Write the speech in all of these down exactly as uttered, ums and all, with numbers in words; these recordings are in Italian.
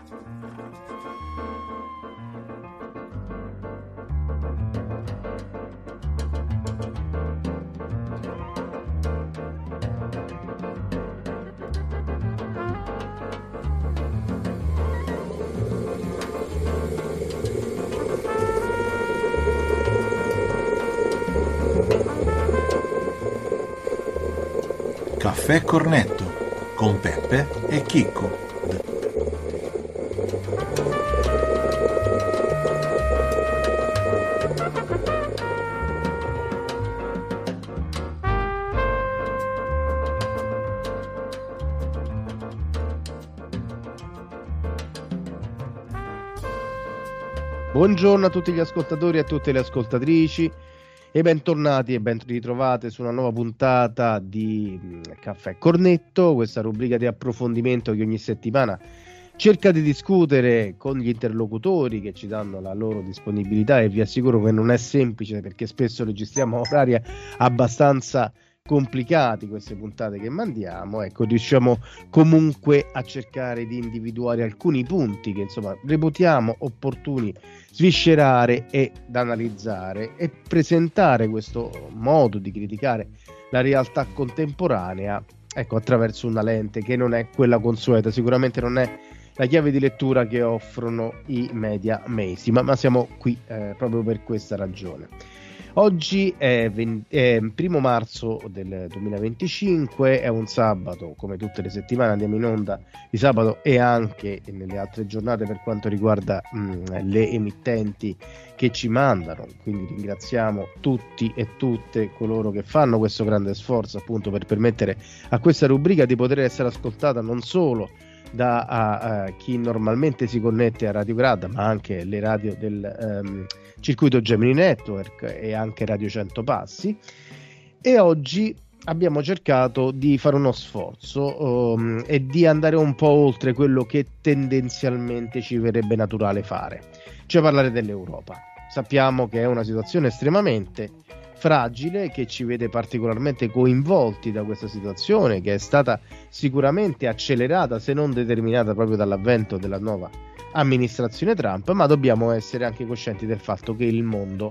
Caffè Cornetto con Peppe e Chicco. Buongiorno a tutti gli ascoltatori e a tutte le ascoltatrici e bentornati e ben ritrovate su una nuova puntata di Caffè Cornetto, questa rubrica di approfondimento che ogni settimana cerca di discutere con gli interlocutori che ci danno la loro disponibilità, e vi assicuro che non è semplice perché spesso registriamo orari abbastanza complicati queste puntate che mandiamo. Ecco, riusciamo comunque a cercare di individuare alcuni punti che insomma reputiamo opportuni sviscerare e da analizzare e presentare questo modo di criticare la realtà contemporanea, ecco, attraverso una lente che non è quella consueta, sicuramente non è la chiave di lettura che offrono i media mainstream, ma, ma siamo qui eh, proprio per questa ragione. Oggi è, venti, è primo marzo del duemilaventicinque, è un sabato, come tutte le settimane andiamo in onda di sabato e anche nelle altre giornate per quanto riguarda mh, le emittenti che ci mandano, quindi ringraziamo tutti e tutte coloro che fanno questo grande sforzo appunto per permettere a questa rubrica di poter essere ascoltata non solo da a, a chi normalmente si connette a Radio Grada, ma anche le radio del um, circuito Gemini Network e anche Radio cento Passi. E oggi abbiamo cercato di fare uno sforzo um, e di andare un po' oltre quello che tendenzialmente ci verrebbe naturale fare, cioè parlare dell'Europa. Sappiamo che è una situazione estremamente fragile, che ci vede particolarmente coinvolti da questa situazione, che è stata sicuramente accelerata se non determinata proprio dall'avvento della nuova amministrazione Trump, ma dobbiamo essere anche coscienti del fatto che il mondo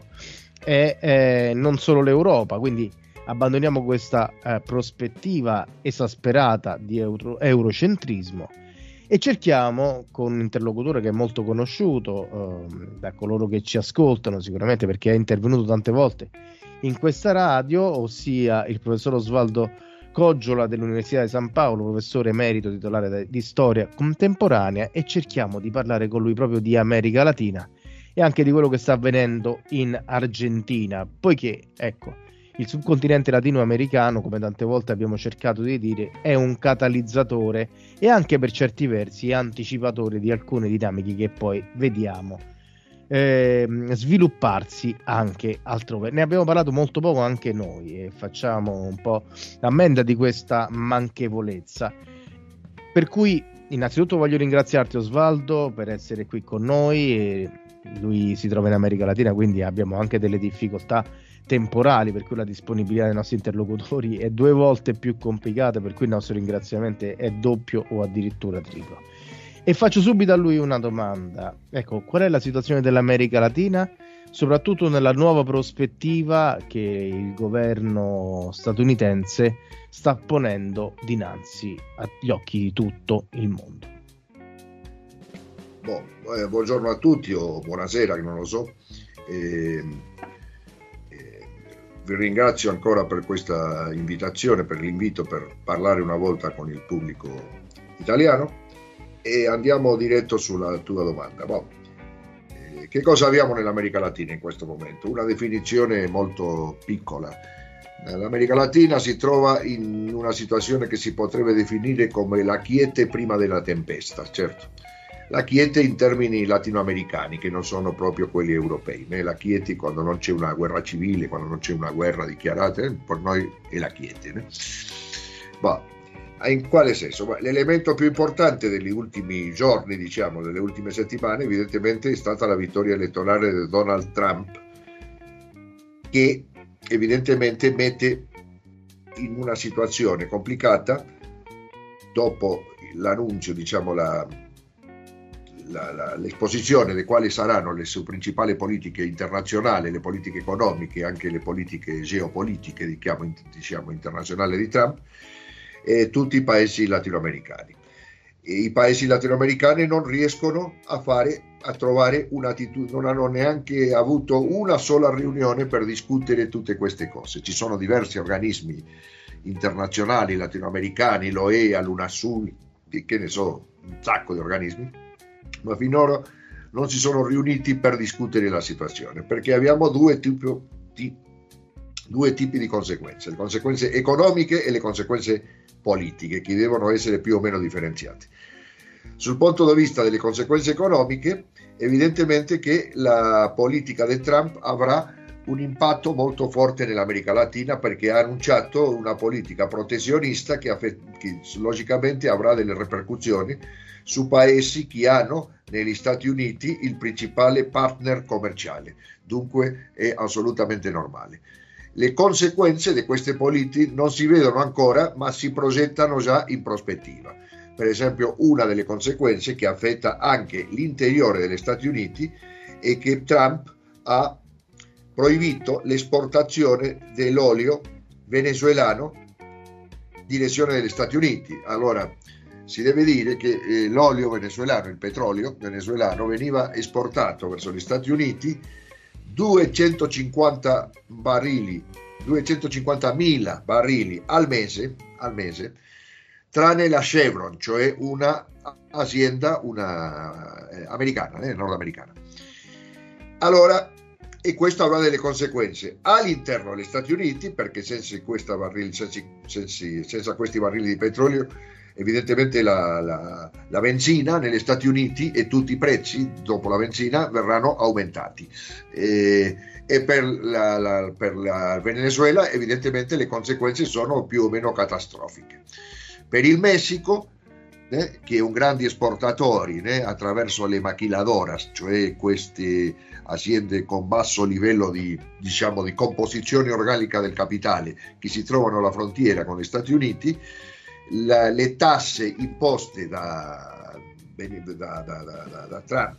è eh, non solo l'Europa, quindi abbandoniamo questa eh, prospettiva esasperata di euro- eurocentrismo e cerchiamo, con un interlocutore che è molto conosciuto eh, da coloro che ci ascoltano sicuramente perché è intervenuto tante volte in questa radio, ossia il professor Osvaldo Coggiola dell'Università di San Paolo, professore emerito titolare di storia contemporanea, e cerchiamo di parlare con lui proprio di America Latina e anche di quello che sta avvenendo in Argentina, poiché ecco, il subcontinente latinoamericano, come tante volte abbiamo cercato di dire, è un catalizzatore e anche per certi versi anticipatore di alcune dinamiche che poi vediamo Eh, svilupparsi anche altrove. Ne abbiamo parlato molto poco anche noi e facciamo un po' l'ammenda di questa manchevolezza, per cui innanzitutto voglio ringraziarti Osvaldo per essere qui con noi. E lui si trova in America Latina, quindi abbiamo anche delle difficoltà temporali, per cui la disponibilità dei nostri interlocutori è due volte più complicata, per cui il nostro ringraziamento è doppio o addirittura triplo. E faccio subito a lui una domanda. Ecco, qual è la situazione dell'America Latina, soprattutto nella nuova prospettiva che il governo statunitense sta ponendo dinanzi agli occhi di tutto il mondo? Bon, eh, buongiorno a tutti o buonasera, che non lo so. Eh, eh, vi ringrazio ancora per questa invitazione, per l'invito per parlare una volta con il pubblico italiano. E andiamo diretto sulla tua domanda. Boh, eh, che cosa abbiamo nell'America Latina in questo momento? Una definizione molto piccola. L'America Latina si trova in una situazione che si potrebbe definire come la quiete prima della tempesta, certo. La quiete in termini latinoamericani, che non sono proprio quelli europei. Né? La quiete quando non c'è una guerra civile, quando non c'è una guerra dichiarata, eh? Per noi è la quiete. Né? Boh. In quale senso? L'elemento più importante degli ultimi giorni, diciamo, delle ultime settimane, evidentemente è stata la vittoria elettorale di Donald Trump, che evidentemente mette in una situazione complicata dopo l'annuncio, diciamo, la, la, la, l'esposizione di quali saranno le sue principali politiche internazionali, le politiche economiche, anche le politiche geopolitiche, diciamo, diciamo internazionali di Trump, e tutti i paesi latinoamericani. E i paesi latinoamericani non riescono a fare a trovare un'attitudine, non hanno neanche avuto una sola riunione per discutere tutte queste cose. Ci sono diversi organismi internazionali latinoamericani, l'O E A, l'UNASUR, che ne so, un sacco di organismi, ma finora non si sono riuniti per discutere la situazione, perché abbiamo due tipi di, due tipi di conseguenze, le conseguenze economiche e le conseguenze politiche, che devono essere più o meno differenziate. Sul punto di vista delle conseguenze economiche, evidentemente che la politica di Trump avrà un impatto molto forte nell'America Latina, perché ha annunciato una politica protezionista che, che logicamente avrà delle ripercussioni su paesi che hanno negli Stati Uniti il principale partner commerciale, dunque è assolutamente normale. Le conseguenze di queste politiche non si vedono ancora, ma si progettano già in prospettiva. Per esempio, una delle conseguenze che affetta anche l'interiore degli Stati Uniti è che Trump ha proibito l'esportazione dell'olio venezuelano in direzione degli Stati Uniti. Allora, si deve dire che eh, l'olio venezuelano, il petrolio venezuelano, veniva esportato verso gli Stati Uniti duecentocinquanta barili, duecentocinquantamila barili al mese, al mese, tranne la Chevron, cioè una azienda una, eh, americana, eh, nordamericana. Allora, e questo avrà delle conseguenze all'interno degli Stati Uniti, perché senza, questa barili, senza, senza, senza questi barili di petrolio, evidentemente la, la, la benzina negli Stati Uniti e tutti i prezzi dopo la benzina verranno aumentati. E, e per la, la, per la Venezuela evidentemente le conseguenze sono più o meno catastrofiche. Per il Messico, eh, che è un grande esportatore eh, attraverso le maquiladoras, cioè queste aziende con basso livello di, diciamo, di composizione organica del capitale che si trovano alla frontiera con gli Stati Uniti, la, le tasse imposte da, da, da, da, da Trump,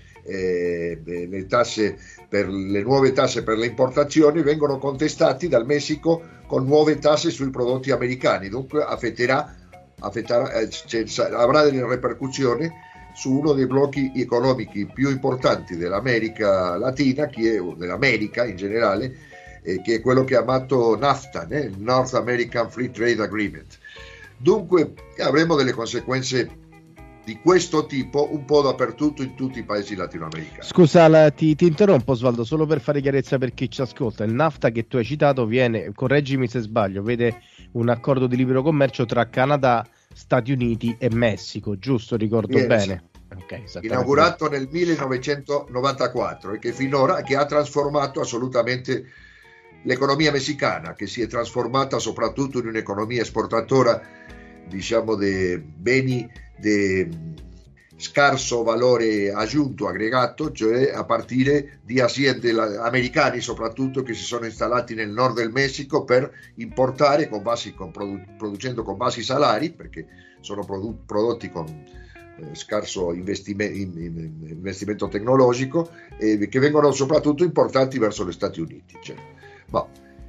eh, le tasse per le nuove tasse per le importazioni vengono contestati dal Messico con nuove tasse sui prodotti americani, dunque affetterà, affetterà eh, cioè, avrà delle ripercussioni su uno dei blocchi economici più importanti dell'America Latina, che è dell'America in generale, eh, che è quello chiamato NAFTA, eh, North American Free Trade Agreement. Dunque avremo delle conseguenze di questo tipo un po' dappertutto in tutti i paesi latinoamericani. Scusa, la, ti, ti interrompo Osvaldo, solo per fare chiarezza per chi ci ascolta. Il NAFTA che tu hai citato viene, correggimi se sbaglio, vede un accordo di libero commercio tra Canada, Stati Uniti e Messico, giusto? Ricordo Viene, bene? Sì. Okay, inaugurato nel millenovecentonovantaquattro e che finora che ha trasformato assolutamente l'economia messicana, che si è trasformata soprattutto in un'economia esportatora, diciamo, di beni di scarso valore aggiunto, aggregato, cioè a partire di aziende americane soprattutto che si sono installati nel nord del Messico per importare con bassi, con produ- producendo con bassi salari, perché sono produ- prodotti con eh, scarso investime- in, in, investimento tecnologico, e eh, che vengono soprattutto importati verso gli Stati Uniti. Cioè, ma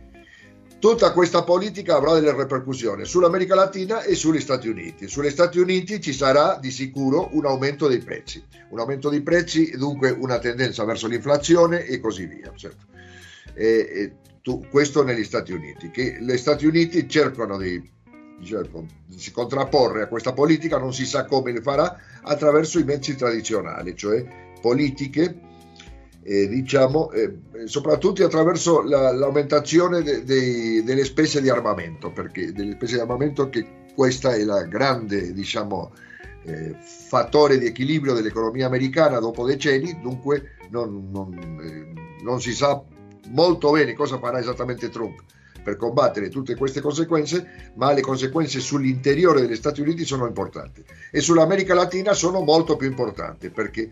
tutta questa politica avrà delle ripercussioni sull'America Latina e sugli Stati Uniti. Sugli Stati Uniti ci sarà di sicuro un aumento dei prezzi, un aumento dei prezzi, dunque una tendenza verso l'inflazione e così via. Certo. E, e tu, questo negli Stati Uniti, che gli Stati Uniti cercano di, diciamo, di si contrapporre a questa politica, non si sa come le farà, attraverso i mezzi tradizionali, cioè politiche, Eh, diciamo eh, soprattutto attraverso la, l'aumentazione de, de, delle spese di armamento, perché delle spese di armamento, che questa è la grande, diciamo, eh, fattore di equilibrio dell'economia americana dopo decenni. Dunque non, non, eh, non si sa molto bene cosa farà esattamente Trump per combattere tutte queste conseguenze, ma le conseguenze sull'interiore degli Stati Uniti sono importanti e sull'America Latina sono molto più importanti, perché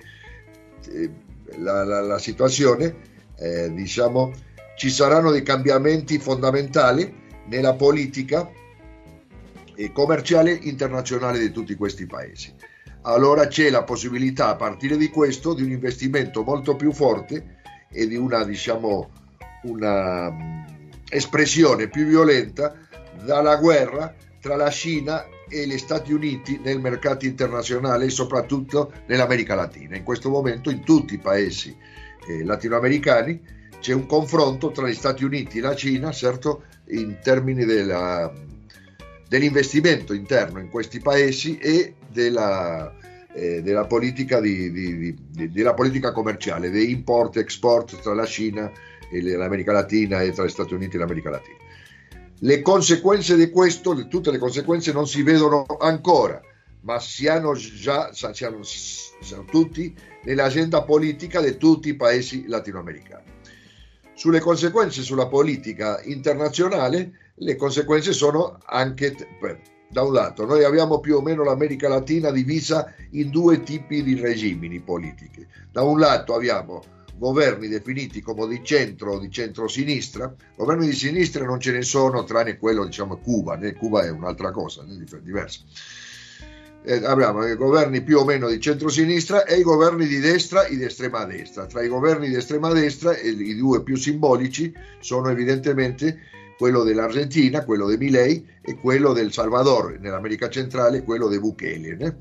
eh, La, la, la situazione, eh, diciamo, ci saranno dei cambiamenti fondamentali nella politica e commerciale internazionale di tutti questi paesi. allora c'è la possibilità a partire di questo di un investimento molto più forte e di una, diciamo, una um, espressione più violenta dalla guerra tra la Cina e gli Stati Uniti nel mercato internazionale e soprattutto nell'America Latina. In questo momento in tutti i paesi eh, latinoamericani c'è un confronto tra gli Stati Uniti e la Cina, certo, in termini della, dell'investimento interno in questi paesi e della, eh, della, politica di, di, di, della politica commerciale, di import e export tra la Cina e l'America Latina e tra gli Stati Uniti e l'America Latina. Le conseguenze di questo, tutte le conseguenze non si vedono ancora, ma siano già siano, siano tutti nell'agenda politica di tutti i paesi latinoamericani. Sulle conseguenze sulla politica internazionale, le conseguenze sono anche, beh, da un lato, noi abbiamo più o meno l'America Latina divisa in due tipi di regimi politiche. Da un lato abbiamo governi definiti come di centro o di centro-sinistra. Governi di sinistra non ce ne sono, tranne quello, diciamo, Cuba. Né? Cuba è un'altra cosa, è diversa. Eh, abbiamo i governi più o meno di centro-sinistra e i governi di destra e di estrema destra. Tra i governi di estrema destra, eh, i due più simbolici sono evidentemente quello dell'Argentina, quello di Milei, e quello del Salvador, nell'America centrale, quello di Bukele. Né?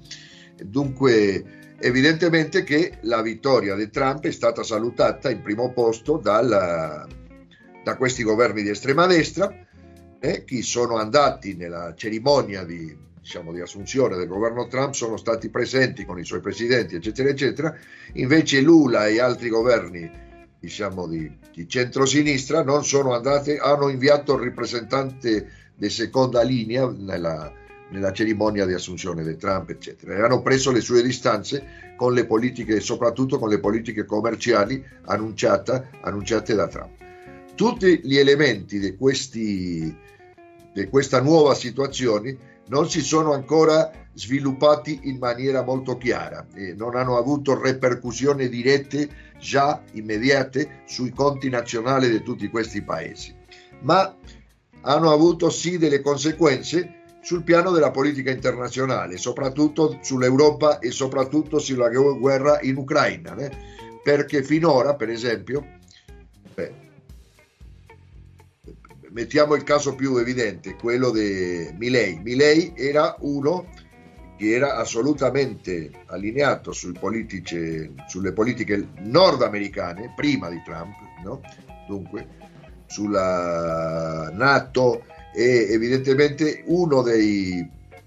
Dunque, evidentemente che la vittoria di Trump è stata salutata in primo posto dalla, da questi governi di estrema destra, eh, che sono andati nella cerimonia di, diciamo, di assunzione del governo Trump, sono stati presenti con i suoi presidenti, eccetera, eccetera. Invece Lula e altri governi, diciamo, di, di centrosinistra non sono andati, hanno inviato il rappresentante di seconda linea nella nella cerimonia di assunzione di Trump, eccetera, e hanno preso le sue distanze con le politiche, soprattutto con le politiche commerciali annunciate, annunciate da Trump. Tutti gli elementi di, questi, di questa nuova situazione non si sono ancora sviluppati in maniera molto chiara e non hanno avuto ripercussioni dirette già immediate sui conti nazionali di tutti questi paesi, ma hanno avuto sì delle conseguenze sul piano della politica internazionale, soprattutto sull'Europa e soprattutto sulla guerra in Ucraina, né? Perché finora, per esempio, beh, mettiamo il caso più evidente, quello di Milei. Milei era uno che era assolutamente allineato sui politici, sulle politiche nordamericane, prima di Trump, no? Dunque, sulla NATO, e evidentemente uno dei,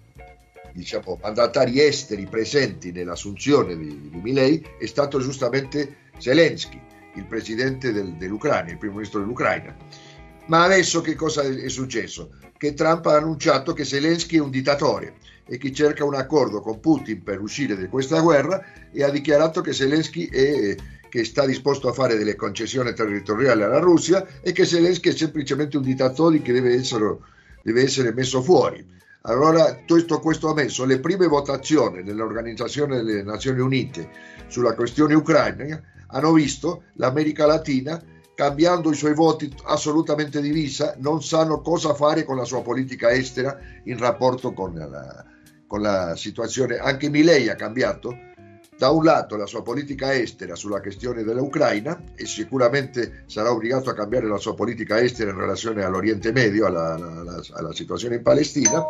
diciamo, mandatari esteri presenti nell'assunzione di, di Milei è stato giustamente Zelensky, il presidente del, dell'Ucraina, il primo ministro dell'Ucraina. Ma adesso che cosa è successo? Che Trump ha annunciato che Zelensky è un dittatore e che cerca un accordo con Putin per uscire da questa guerra, e ha dichiarato che Zelensky è che sta disposto a fare delle concessioni territoriali alla Russia e che Zelensky è semplicemente un dittatore che deve essere, deve essere messo fuori. Allora, tutto questo ha messo le prime votazioni nell'Organizzazione delle Nazioni Unite sulla questione ucraina, hanno visto l'America Latina cambiando i suoi voti assolutamente divisa, non sanno cosa fare con la sua politica estera in rapporto con la, con la situazione. Anche Milei ha cambiato da un lato la sua politica estera sulla questione dell'Ucraina, e sicuramente sarà obbligato a cambiare la sua politica estera in relazione all'Oriente Medio, alla, alla, alla situazione in Palestina,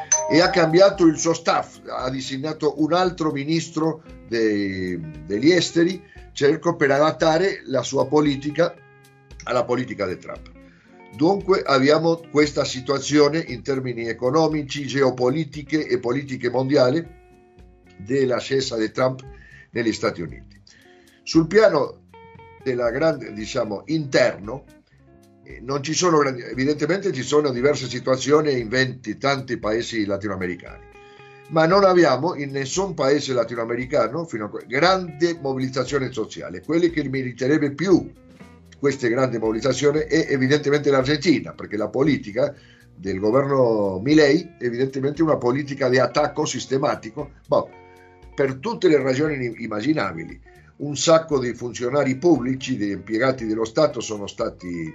e ha cambiato il suo staff, ha designato un altro ministro dei, degli esteri, cerco per adattare la sua politica alla politica di Trump. Dunque abbiamo questa situazione in termini economici, geopolitiche e politiche mondiali dell'ascesa di Trump negli Stati Uniti. Sul piano della grande, diciamo, interno, eh, non ci sono, evidentemente ci sono diverse situazioni in venti tanti paesi latinoamericani, ma non abbiamo in nessun paese latinoamericano fino a grande mobilitazione sociale. Quelli che meriterebbe più queste grandi mobilitazioni è evidentemente l'Argentina, perché la politica del governo Milei è evidentemente una politica di attacco sistematico, boh, per tutte le ragioni immaginabili. Un sacco di funzionari pubblici, di impiegati dello Stato sono stati,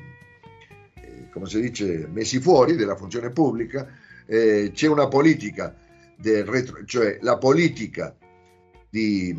eh, come si dice, messi fuori dalla funzione pubblica. Eh, c'è una politica del retro, cioè la politica di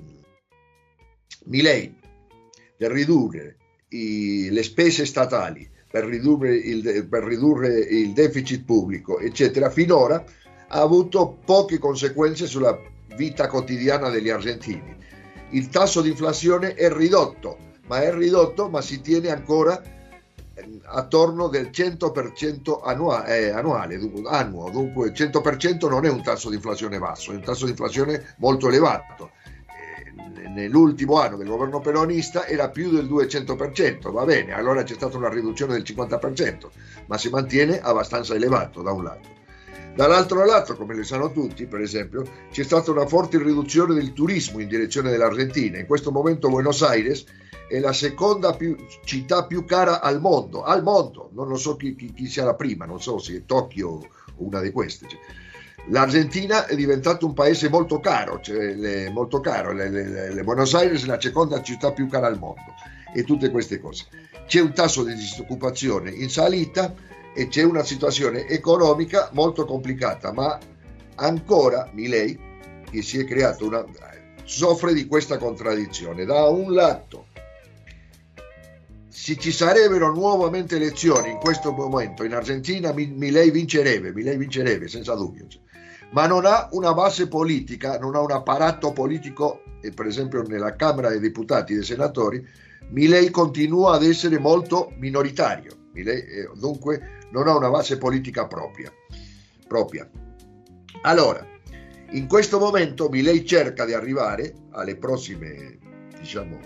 Milei per ridurre i, le spese statali, per ridurre, il, per ridurre il deficit pubblico, eccetera, finora ha avuto poche conseguenze sulla vita quotidiana degli argentini. Il tasso di inflazione è ridotto, ma è ridotto, ma si tiene ancora attorno del cento per cento annuale, eh, annuale annuo, dunque il cento per cento non è un tasso di inflazione basso, è un tasso di inflazione molto elevato. Eh, nell'ultimo anno del governo peronista era più del duecento per cento, va bene, allora c'è stata una riduzione del cinquanta per cento, ma si mantiene abbastanza elevato da un lato. Dall'altro lato, come le sanno tutti, per esempio, c'è stata una forte riduzione del turismo in direzione dell'Argentina. In questo momento Buenos Aires è la seconda più, città più cara al mondo, al mondo, non lo so chi, chi, chi sia la prima, non so se è Tokyo o una di queste. L'Argentina è diventato un paese molto caro, cioè le, molto caro, le, le, le Buenos Aires è la seconda città più cara al mondo e tutte queste cose. C'è un tasso di disoccupazione in salita e c'è una situazione economica molto complicata, ma ancora Milei, che si è creato una, soffre di questa contraddizione. Da un lato, se ci sarebbero nuovamente elezioni in questo momento in Argentina, Milei vincerebbe, Milei vincerebbe senza dubbio, ma non ha una base politica, non ha un apparato politico, e per esempio nella Camera dei Deputati e dei Senatori, Milei continua ad essere molto minoritario. Milei, eh, dunque non ha una base politica propria, propria. Allora, in questo momento Milei cerca di arrivare alle prossime, diciamo,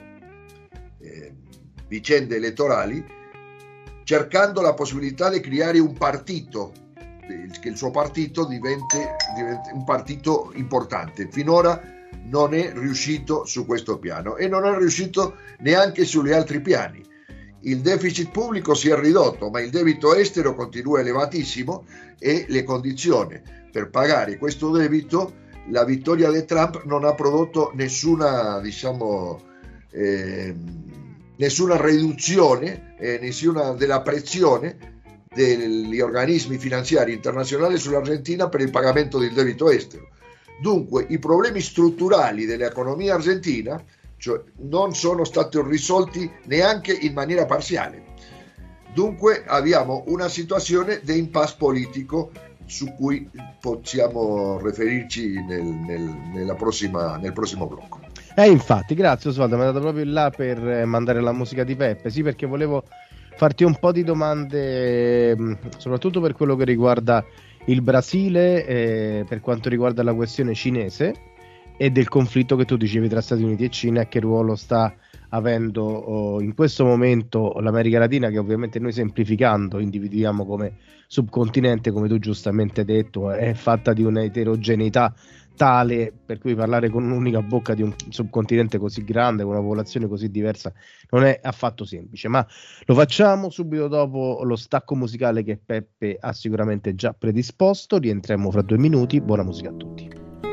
eh, vicende elettorali, cercando la possibilità di creare un partito, che il suo partito diventi, diventi un partito importante. Finora non è riuscito su questo piano e non è riuscito neanche sugli altri piani. Il deficit pubblico si è ridotto, ma il debito estero continua elevatissimo e le condizioni per pagare questo debito, la vittoria di Trump non ha prodotto nessuna, diciamo, eh, nessuna riduzione, eh, nessuna della pressione degli organismi finanziari internazionali sull'Argentina per il pagamento del debito estero. Dunque, i problemi strutturali dell'economia argentina, cioè, non sono stati risolti neanche in maniera parziale. Dunque abbiamo una situazione di impasse politico su cui possiamo riferirci nel, nel, nella prossima, nel prossimo blocco. Eh, infatti, grazie Osvaldo, mi è andato proprio là per mandare la musica di Peppe, sì, perché volevo farti un po' di domande, soprattutto per quello che riguarda il Brasile, eh, per quanto riguarda la questione cinese e del conflitto che tu dicevi tra Stati Uniti e Cina, e che ruolo sta avendo oh, in questo momento l'America Latina, che ovviamente noi, semplificando, individuiamo come subcontinente, come tu giustamente hai detto, è fatta di una eterogeneità tale per cui parlare con un'unica bocca di un subcontinente così grande, con una popolazione così diversa, non è affatto semplice. Ma lo facciamo subito dopo lo stacco musicale che Peppe ha sicuramente già predisposto. Rientriamo fra due minuti. Buona musica a tutti.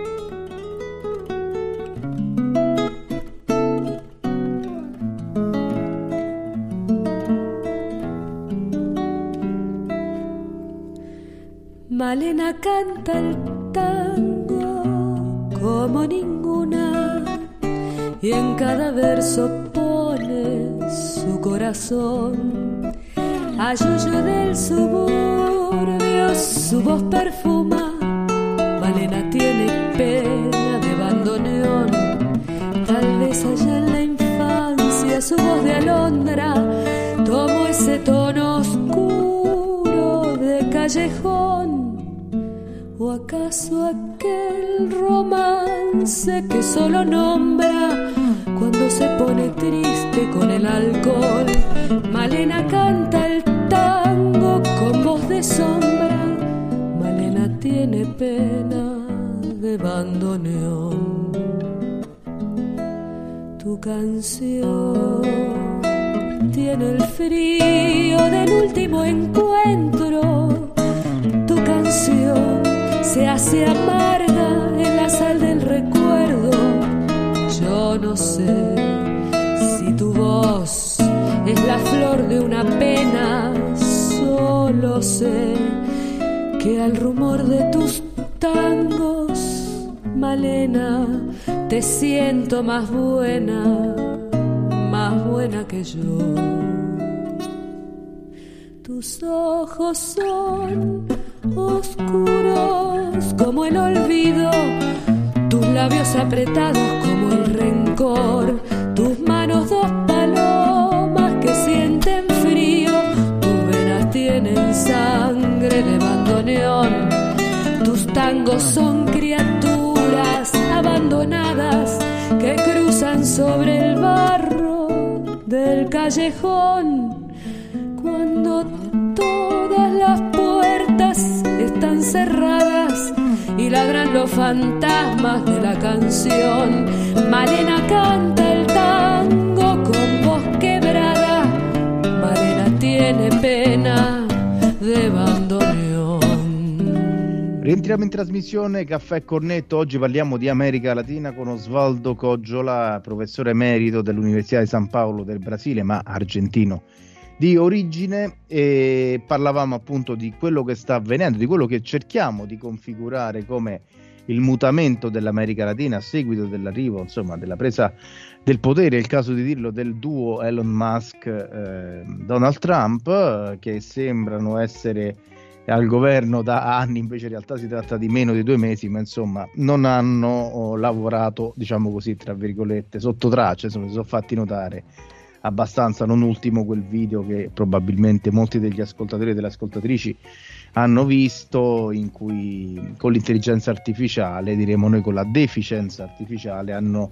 Malena canta el tango como ninguna y en cada verso pone su corazón. A Yuyu del suburbio su voz perfuma. Malena tiene pena de bandoneón. Tal vez allá en la infancia su voz de alondra tomó ese tono oscuro de callejón. ¿O acaso aquel romance que solo nombra cuando se pone triste con el alcohol? Malena canta el tango con voz de sombra. Malena tiene pena de bandoneón. Tu canción tiene el frío del último encuentro. Tu canción se hace amarga en la sal del recuerdo. Yo no sé si tu voz es la flor de una pena. Solo sé que al rumor de tus tangos, Malena, te siento más buena, más buena que yo. Tus ojos son oscuros como el olvido, tus labios apretados como el rencor, tus manos dos palomas que sienten frío, tus venas tienen sangre de bandoneón, tus tangos son criaturas abandonadas que cruzan sobre el barro del callejón. Cuando todas las puertas están cerradas y ladran los fantasmas de la canción, Malena canta el tango con voz quebrada. Malena tiene pena de bandoneón. Rientriamo in trasmissione Caffè Cornetto. Oggi parliamo di America Latina con Osvaldo Coggiola, professore emerito dell'Università di San Paolo del Brasile, ma argentino di origine, e parlavamo appunto di quello che sta avvenendo, di quello che cerchiamo di configurare come il mutamento dell'America Latina a seguito dell'arrivo, insomma, della presa del potere, è il caso di dirlo, del duo Elon Musk eh, Donald Trump, eh, che sembrano essere al governo da anni, invece in realtà si tratta di meno di due mesi, ma insomma non hanno oh, lavorato, diciamo così, tra virgolette, sotto traccia, insomma, si sono fatti notare abbastanza, non ultimo quel video che probabilmente molti degli ascoltatori e delle ascoltatrici hanno visto, in cui con l'intelligenza artificiale, diremo noi con la deficienza artificiale, hanno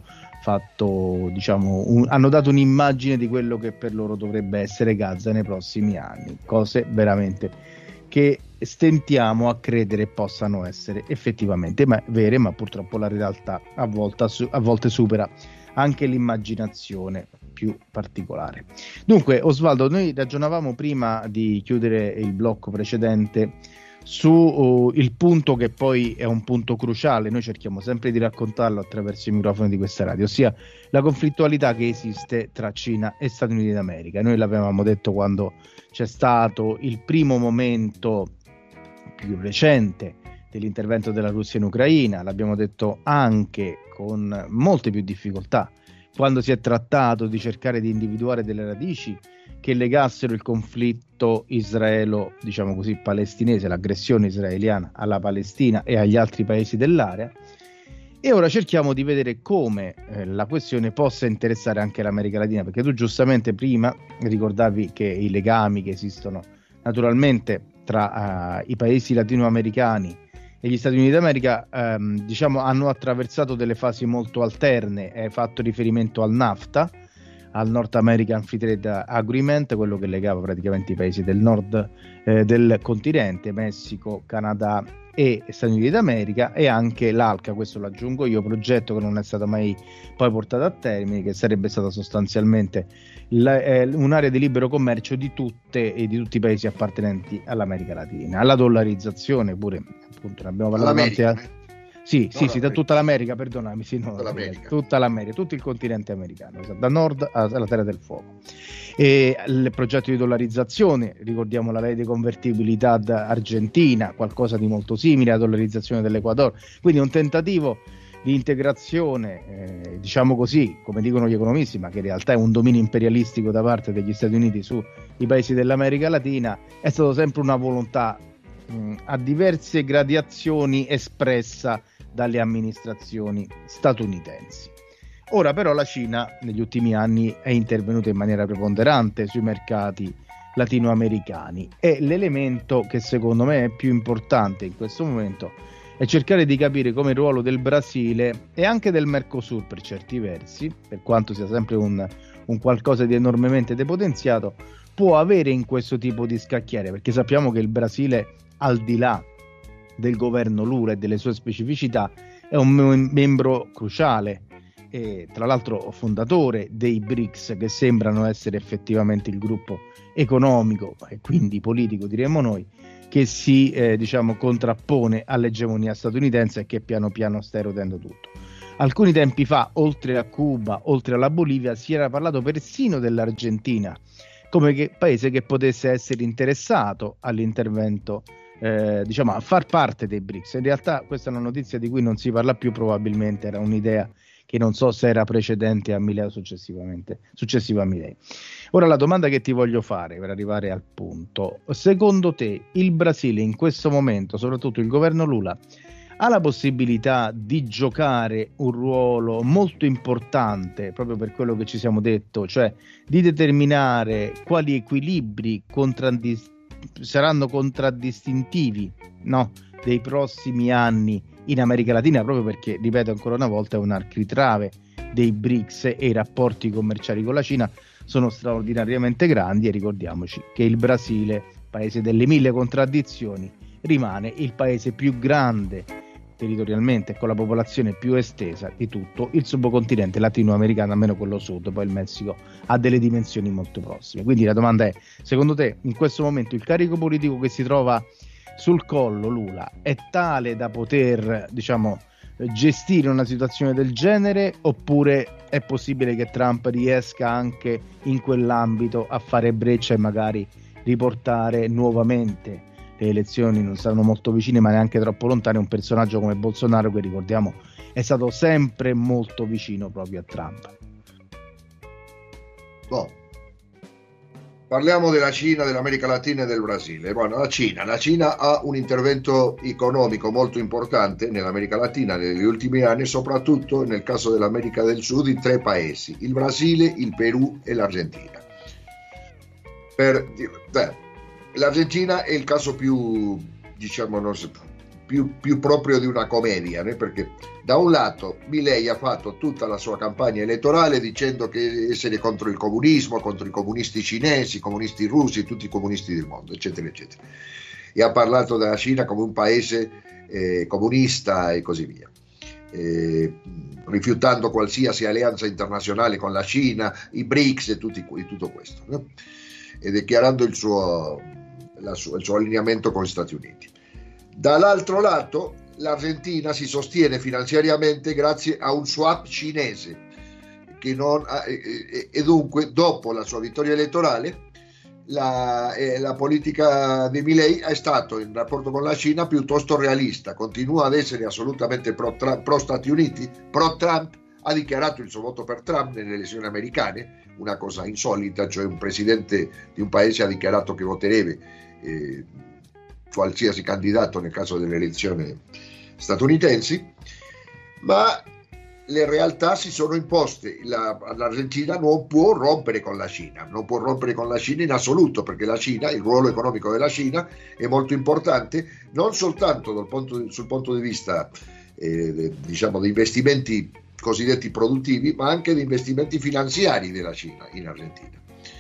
fatto, diciamo, un, hanno dato un'immagine di quello che per loro dovrebbe essere Gaza nei prossimi anni, cose veramente che stentiamo a credere possano essere effettivamente ma, vere, ma purtroppo la realtà a volte, a volte supera anche l'immaginazione più particolare. Dunque, Osvaldo, noi ragionavamo prima di chiudere il blocco precedente su uh, il punto che poi è un punto cruciale, noi cerchiamo sempre di raccontarlo attraverso i microfoni di questa radio, ossia la conflittualità che esiste tra Cina e Stati Uniti d'America. Noi l'avevamo detto quando c'è stato il primo momento più recente dell'intervento della Russia in Ucraina, l'abbiamo detto anche con molte più difficoltà quando si è trattato di cercare di individuare delle radici che legassero il conflitto israelo, diciamo così, palestinese, l'aggressione israeliana alla Palestina e agli altri paesi dell'area, e ora cerchiamo di vedere come eh, la questione possa interessare anche l'America Latina, perché tu giustamente prima ricordavi che i legami che esistono naturalmente tra uh, i paesi latinoamericani e gli Stati Uniti d'America ehm, diciamo hanno attraversato delle fasi molto alterne. Hai fatto riferimento al NAFTA, al North American Free Trade Agreement, quello che legava praticamente i paesi del nord eh, del continente, Messico, Canada e Stati Uniti d'America, e anche l'ALCA, questo lo aggiungo io, progetto che non è stato mai poi portato a termine, che sarebbe stata sostanzialmente la, eh, un'area di libero commercio di tutte e di tutti i paesi appartenenti all'America Latina, alla dollarizzazione pure, appunto ne abbiamo parlato tanti a... sì, sì, sì, da tutta l'America, perdonami, sì, no, tutta l'America, tutta l'America, tutto il continente americano, esatto, da nord alla Terra del Fuoco. E il progetto di dollarizzazione, ricordiamo la ley di convertibilità argentina, qualcosa di molto simile alla dollarizzazione dell'Ecuador, quindi un tentativo di integrazione, eh, diciamo così, come dicono gli economisti, ma che in realtà è un dominio imperialistico da parte degli Stati Uniti sui paesi dell'America Latina, è stato sempre una volontà mh, a diverse gradazioni espressa dalle amministrazioni statunitensi. Ora però la Cina negli ultimi anni è intervenuta in maniera preponderante sui mercati latinoamericani, e l'elemento che secondo me è più importante in questo momento è cercare di capire come il ruolo del Brasile e anche del Mercosur, per certi versi, per quanto sia sempre un, un qualcosa di enormemente depotenziato, può avere in questo tipo di scacchiere, perché sappiamo che il Brasile, al di là del governo Lula e delle sue specificità, è un mem- membro cruciale e tra l'altro fondatore dei B R I C S, che sembrano essere effettivamente il gruppo economico e quindi politico, diremmo noi, che si eh, diciamo contrappone all'egemonia statunitense e che piano piano sta erodendo tutto. Alcuni tempi fa, oltre a Cuba, oltre alla Bolivia, si era parlato persino dell'Argentina come che paese che potesse essere interessato all'intervento, eh, diciamo a far parte dei B R I C S. In realtà questa è una notizia di cui non si parla più, probabilmente era un'idea che che non so se era precedente a Milei o successivamente, successivo a Milei. Ora la domanda che ti voglio fare per arrivare al punto: secondo te il Brasile in questo momento, soprattutto il governo Lula, ha la possibilità di giocare un ruolo molto importante proprio per quello che ci siamo detto, cioè di determinare quali equilibri contraddis- saranno contraddistintivi, no, dei prossimi anni in America Latina, proprio perché, ripeto ancora una volta, è un architrave dei B R I C S e i rapporti commerciali con la Cina sono straordinariamente grandi, e ricordiamoci che il Brasile, paese delle mille contraddizioni, rimane il paese più grande territorialmente e con la popolazione più estesa di tutto il subcontinente latinoamericano, almeno quello sud. Poi il Messico ha delle dimensioni molto prossime. Quindi la domanda è: secondo te in questo momento il carico politico che si trova sul collo Lula è tale da poter, diciamo, gestire una situazione del genere, oppure è possibile che Trump riesca anche in quell'ambito a fare breccia e magari riportare nuovamente? Le elezioni non saranno molto vicine ma neanche troppo lontane, un personaggio come Bolsonaro che, ricordiamo, è stato sempre molto vicino proprio a Trump. No. Parliamo della Cina, dell'America Latina e del Brasile. Bueno, la Cina. La Cina ha un intervento economico molto importante nell'America Latina negli ultimi anni, soprattutto nel caso dell'America del Sud, in tre paesi: il Brasile, il Perù e l'Argentina. Per, beh, L'Argentina è il caso più, diciamo, non so, più, più proprio di una commedia, né? Perché da un lato Milei ha fatto tutta la sua campagna elettorale dicendo che essere contro il comunismo, contro i comunisti cinesi, i comunisti russi, tutti i comunisti del mondo, eccetera, eccetera. E ha parlato della Cina come un paese eh, comunista e così via, eh, rifiutando qualsiasi alleanza internazionale con la Cina, i B R I C S e, tutti, e tutto questo, no? E dichiarando il suo, la sua, il suo allineamento con gli Stati Uniti. Dall'altro lato l'Argentina si sostiene finanziariamente grazie a un swap cinese che non ha, e, e dunque dopo la sua vittoria elettorale la, eh, la politica di Milei è stato in rapporto con la Cina piuttosto realista, continua ad essere assolutamente pro, pro Stati Uniti, pro Trump, ha dichiarato il suo voto per Trump nelle elezioni americane, una cosa insolita, cioè un presidente di un paese ha dichiarato che voterebbe eh, qualsiasi candidato nel caso delle elezioni statunitensi, ma le realtà si sono imposte. La, l'Argentina non può rompere con la Cina, non può rompere con la Cina in assoluto, perché la Cina, il ruolo economico della Cina è molto importante, non soltanto dal punto, sul punto di vista eh, diciamo di investimenti cosiddetti produttivi, ma anche di investimenti finanziari della Cina in Argentina.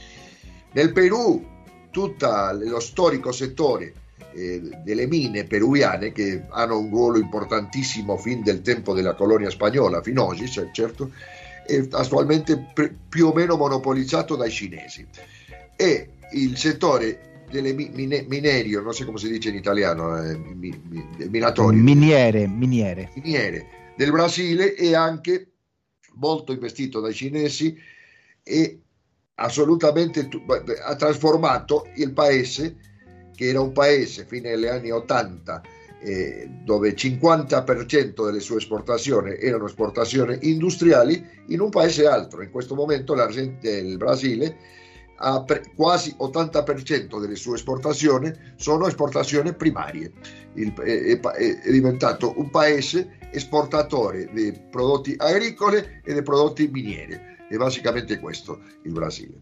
Nel Perù tutto lo storico settore eh, delle mine peruviane, che hanno un ruolo importantissimo fin del tempo della colonia spagnola fino ad oggi, certo, è attualmente pre- più o meno monopolizzato dai cinesi, e il settore delle mine- minerio, non so come si dice in italiano, eh, mi, mi, minatorio, miniere, miniere miniere del Brasile è anche molto investito dai cinesi e assolutamente ha trasformato il paese, che era un paese fino agli anni ottanta eh, dove il cinquanta per cento delle sue esportazioni erano esportazioni industriali, in un paese altro. In questo momento il Brasile ha per, quasi ottanta per cento delle sue esportazioni sono esportazioni primarie. Il, è, è, è diventato un paese esportatore di prodotti agricoli e di prodotti minieri. È basicamente questo il Brasile.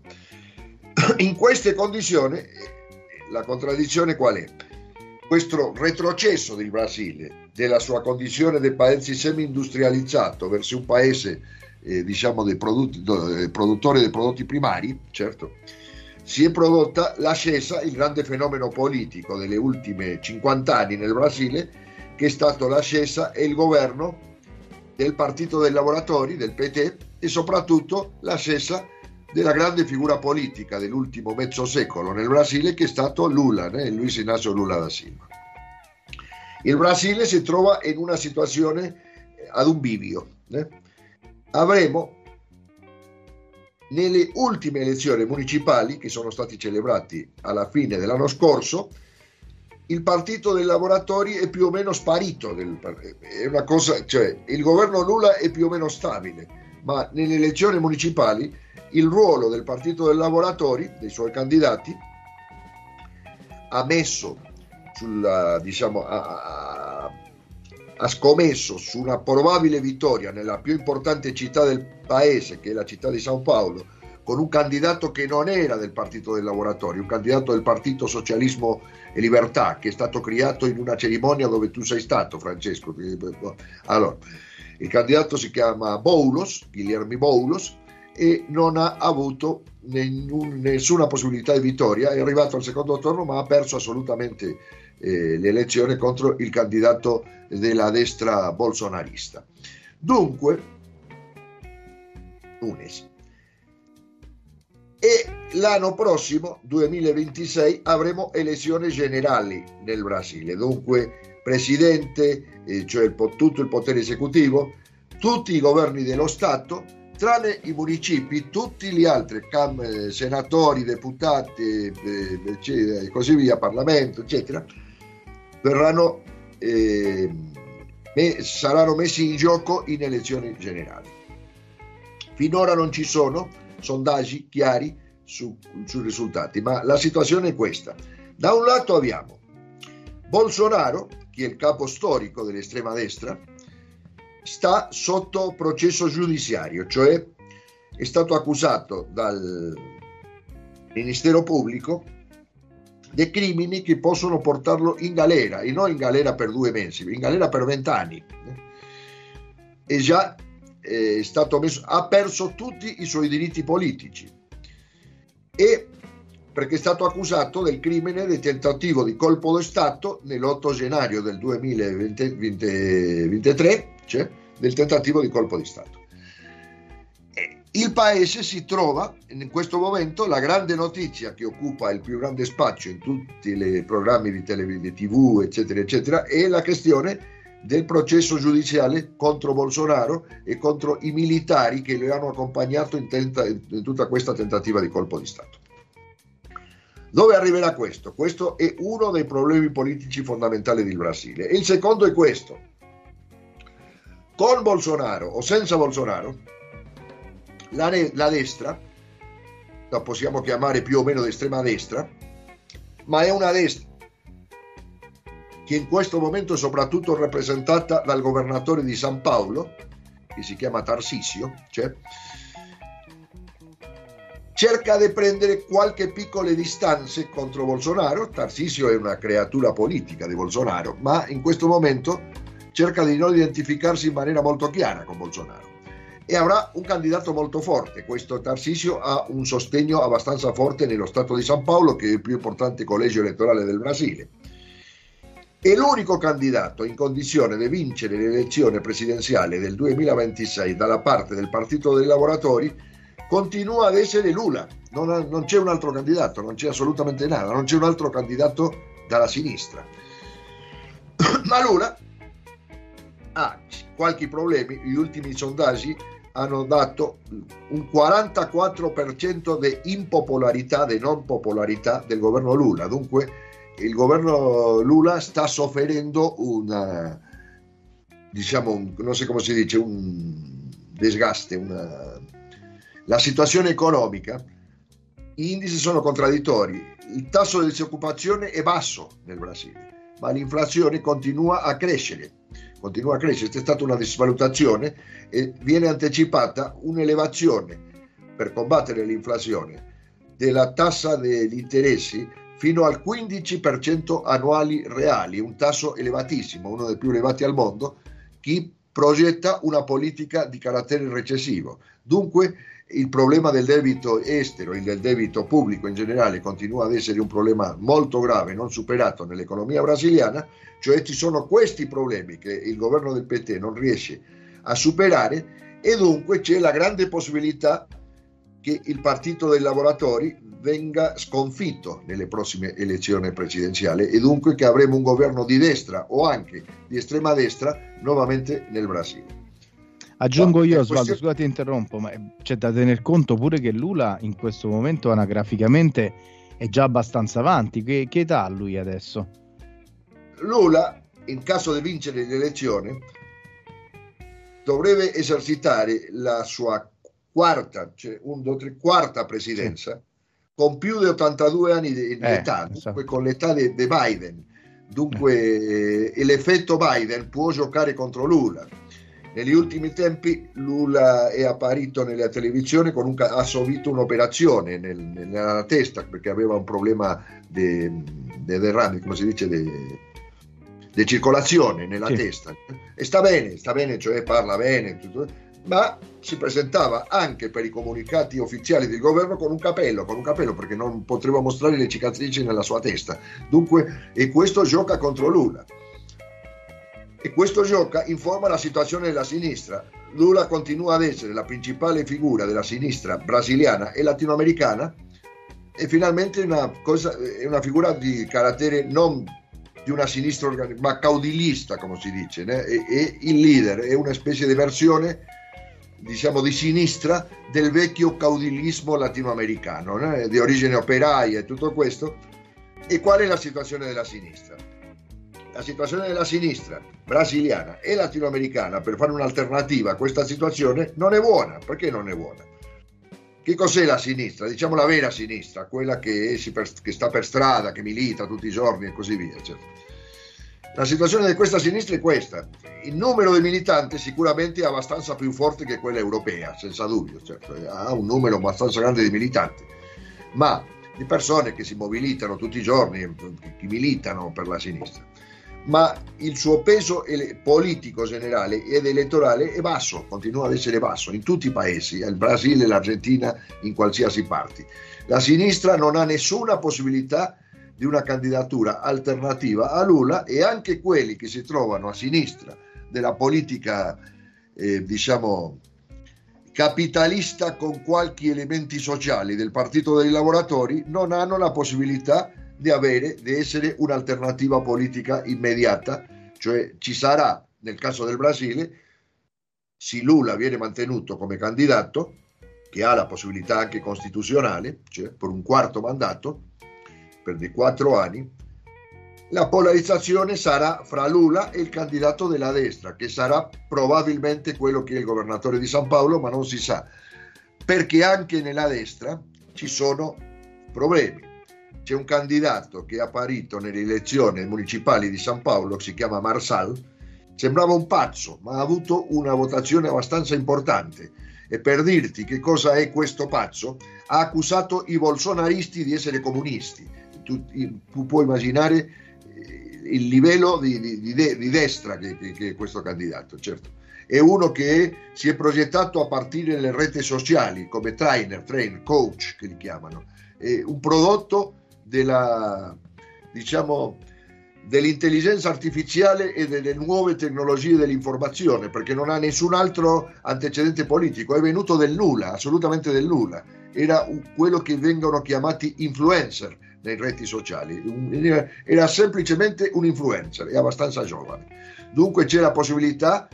In queste condizioni la contraddizione qual è? Questo retrocesso del Brasile, della sua condizione di paese semi-industrializzato verso un paese eh, diciamo dei prodotti, do, produttore dei prodotti primari, certo, si è prodotta l'ascesa, il grande fenomeno politico delle ultime cinquanta anni nel Brasile, che è stato l'ascesa e il governo del Partito dei Lavoratori, del P T, e soprattutto l'ascesa della grande figura politica dell'ultimo mezzo secolo nel Brasile, che è stato Lula, né? Luis Inácio Lula da Silva. Il Brasile si trova in una situazione ad un bivio. Né? Avremo nelle ultime elezioni municipali, che sono stati celebrati alla fine dell'anno scorso, il partito dei lavoratori è più o meno sparito, del, è una cosa, cioè il governo Lula è più o meno stabile, ma nelle elezioni municipali il ruolo del partito dei lavoratori, dei suoi candidati, ha messo sulla, diciamo, ha, ha scommesso su una probabile vittoria nella più importante città del paese, che è la città di San Paolo, con un candidato che non era del partito dei lavoratori, un candidato del partito Socialismo e Libertà, che è stato creato in una cerimonia dove tu sei stato, Francesco. Allora, il candidato si chiama Boulos, Guillermo Boulos, e non ha avuto nessun, nessuna possibilità di vittoria, è arrivato al secondo turno ma ha perso assolutamente eh, l'elezione contro il candidato della destra bolsonarista. Dunque, Nunes. E l'anno prossimo, duemilaventisei, avremo elezioni generali nel Brasile, dunque presidente, eh, cioè il, tutto il potere esecutivo, tutti i governi dello Stato, tranne i municipi, tutti gli altri, cam, senatori, deputati, e eh, così via, Parlamento, eccetera, verranno, eh, me, saranno messi in gioco in elezioni generali. Finora non ci sono sondaggi chiari su, sui risultati, ma la situazione è questa. Da un lato abbiamo Bolsonaro, che è il capo storico dell'estrema destra, sta sotto processo giudiziario, cioè è stato accusato dal Ministero Pubblico di crimini che possono portarlo in galera, e non in galera per due mesi, in galera per vent'anni. E già è stato messo, ha perso tutti i suoi diritti politici, e perché è stato accusato del crimine di tentativo di colpo di Stato nell'otto gennaio del duemilaventitré, cioè del tentativo di colpo di Stato. E il paese si trova in questo momento, la grande notizia che occupa il più grande spazio in tutti i programmi di televisione, tivù, eccetera, eccetera, è la questione del processo giudiziale contro Bolsonaro e contro i militari che lo hanno accompagnato in, tenta, in tutta questa tentativa di colpo di Stato. Dove arriverà questo? Questo è uno dei problemi politici fondamentali del Brasile. E il secondo è questo: con Bolsonaro o senza Bolsonaro, la, la destra, la possiamo chiamare più o meno di estrema destra, ma è una destra che in questo momento è soprattutto rappresentata dal governatore di San Paolo, che si chiama Tarcísio, cioè, cerca di prendere qualche piccole distanze contro Bolsonaro. Tarcísio è una creatura politica di Bolsonaro, ma in questo momento cerca di non identificarsi in maniera molto chiara con Bolsonaro, e avrà un candidato molto forte. Questo Tarcísio ha un sostegno abbastanza forte nello Stato di San Paolo, che è il più importante collegio elettorale del Brasile. È l'unico candidato in condizione di vincere l'elezione presidenziale del duemilaventisei dalla parte del Partito dei Lavoratori. Continua ad essere Lula, non, ha, non c'è un altro candidato, non c'è assolutamente nada, non c'è un altro candidato dalla sinistra. Ma Lula ha qualche problemi. Gli ultimi sondaggi hanno dato un quarantaquattro per cento di impopolarità, di non popolarità del governo Lula. Dunque il governo Lula sta soffrendo una, diciamo, un, non so come si dice, un desgaste, una, la situazione economica, gli indici sono contraddittori, il tasso di disoccupazione è basso nel Brasile, ma l'inflazione continua a crescere, continua a crescere, c'è stata una disvalutazione e viene anticipata un'elevazione per combattere l'inflazione della tassa degli interessi fino al quindici per cento annuali reali, un tasso elevatissimo, uno dei più elevati al mondo, che progetta una politica di carattere recessivo. Dunque il problema del debito estero e del debito pubblico in generale continua ad essere un problema molto grave, non superato nell'economia brasiliana, cioè ci sono questi problemi che il governo del P T non riesce a superare, e dunque c'è la grande possibilità che il Partito dei Lavoratori venga sconfitto nelle prossime elezioni presidenziali, e dunque che avremo un governo di destra o anche di estrema destra nuovamente nel Brasile. Aggiungo no, io, Osvaldo, questo... scusa ti interrompo, ma c'è da tener conto pure che Lula in questo momento anagraficamente è già abbastanza avanti. Che, che età ha lui adesso? Lula, in caso di vincere l'elezione, dovrebbe esercitare la sua quarta, cioè un, due, tre, quarta presidenza, sì, con più di ottantadue anni di, di eh, età, esatto, con l'età di Biden. Dunque eh. l'effetto Biden può giocare contro Lula. Negli ultimi tempi Lula è apparito nella televisione con un, ha subito un'operazione nel, nella testa perché aveva un problema di derrame, come si dice, di circolazione nella sì. testa, e sta bene, sta bene, cioè parla bene, tutto, ma si presentava anche per i comunicati ufficiali del governo con un capello, con un capello perché non poteva mostrare le cicatrici nella sua testa. Dunque, e questo gioca contro Lula. E questo gioca informa la situazione della sinistra. Lula continua ad essere la principale figura della sinistra brasiliana e latinoamericana, e finalmente una cosa, è una figura di carattere non di una sinistra ma caudillista, come si dice, né? e, e il leader è una specie di versione, diciamo, di sinistra del vecchio caudillismo latinoamericano, né? Di origine operaia e tutto questo. E qual è la situazione della sinistra? La situazione della sinistra brasiliana e latinoamericana, per fare un'alternativa a questa situazione, non è buona. Perché non è buona? Che cos'è la sinistra? Diciamo la vera sinistra, quella che, si per, che sta per strada, che milita tutti i giorni e così via. Certo. La situazione di questa sinistra è questa: il numero di militanti sicuramente è abbastanza più forte che quella europea, senza dubbio, certo. Ha un numero abbastanza grande di militanti, ma di persone che si mobilitano tutti i giorni, che militano per la sinistra. Ma il suo peso politico generale ed elettorale è basso, continua ad essere basso in tutti i paesi, il Brasile, l'Argentina, in qualsiasi parte. La sinistra non ha nessuna possibilità di una candidatura alternativa a Lula, e anche quelli che si trovano a sinistra della politica, eh, diciamo, capitalista con qualche elementi sociali del Partito dei Lavoratori non hanno la possibilità di avere, di essere un'alternativa politica immediata. Cioè ci sarà, nel caso del Brasile, se Lula viene mantenuto come candidato, che ha la possibilità anche costituzionale, cioè per un quarto mandato, per dei quattro anni, la polarizzazione sarà fra Lula e il candidato della destra, che sarà probabilmente quello che è il governatore di San Paolo, ma non si sa, perché anche nella destra ci sono problemi. C'è un candidato che è apparito nelle elezioni municipali di San Paolo, si chiama Marsal, sembrava un pazzo, ma ha avuto una votazione abbastanza importante. E per dirti che cosa è questo pazzo, ha accusato i bolsonaristi di essere comunisti. Tu, tu puoi immaginare il livello di, di, di, de, di destra che, che, che è questo candidato, certo. È uno che si è progettato a partire dalle reti sociali, come trainer, trainer, coach, che li chiamano. È un prodotto della, diciamo, dell'intelligenza artificiale e delle nuove tecnologie dell'informazione, perché non ha nessun altro antecedente politico, è venuto del nulla, assolutamente del nulla. Era quello che vengono chiamati influencer nei reti sociali, era semplicemente un influencer, è abbastanza giovane. Dunque c'è la possibilità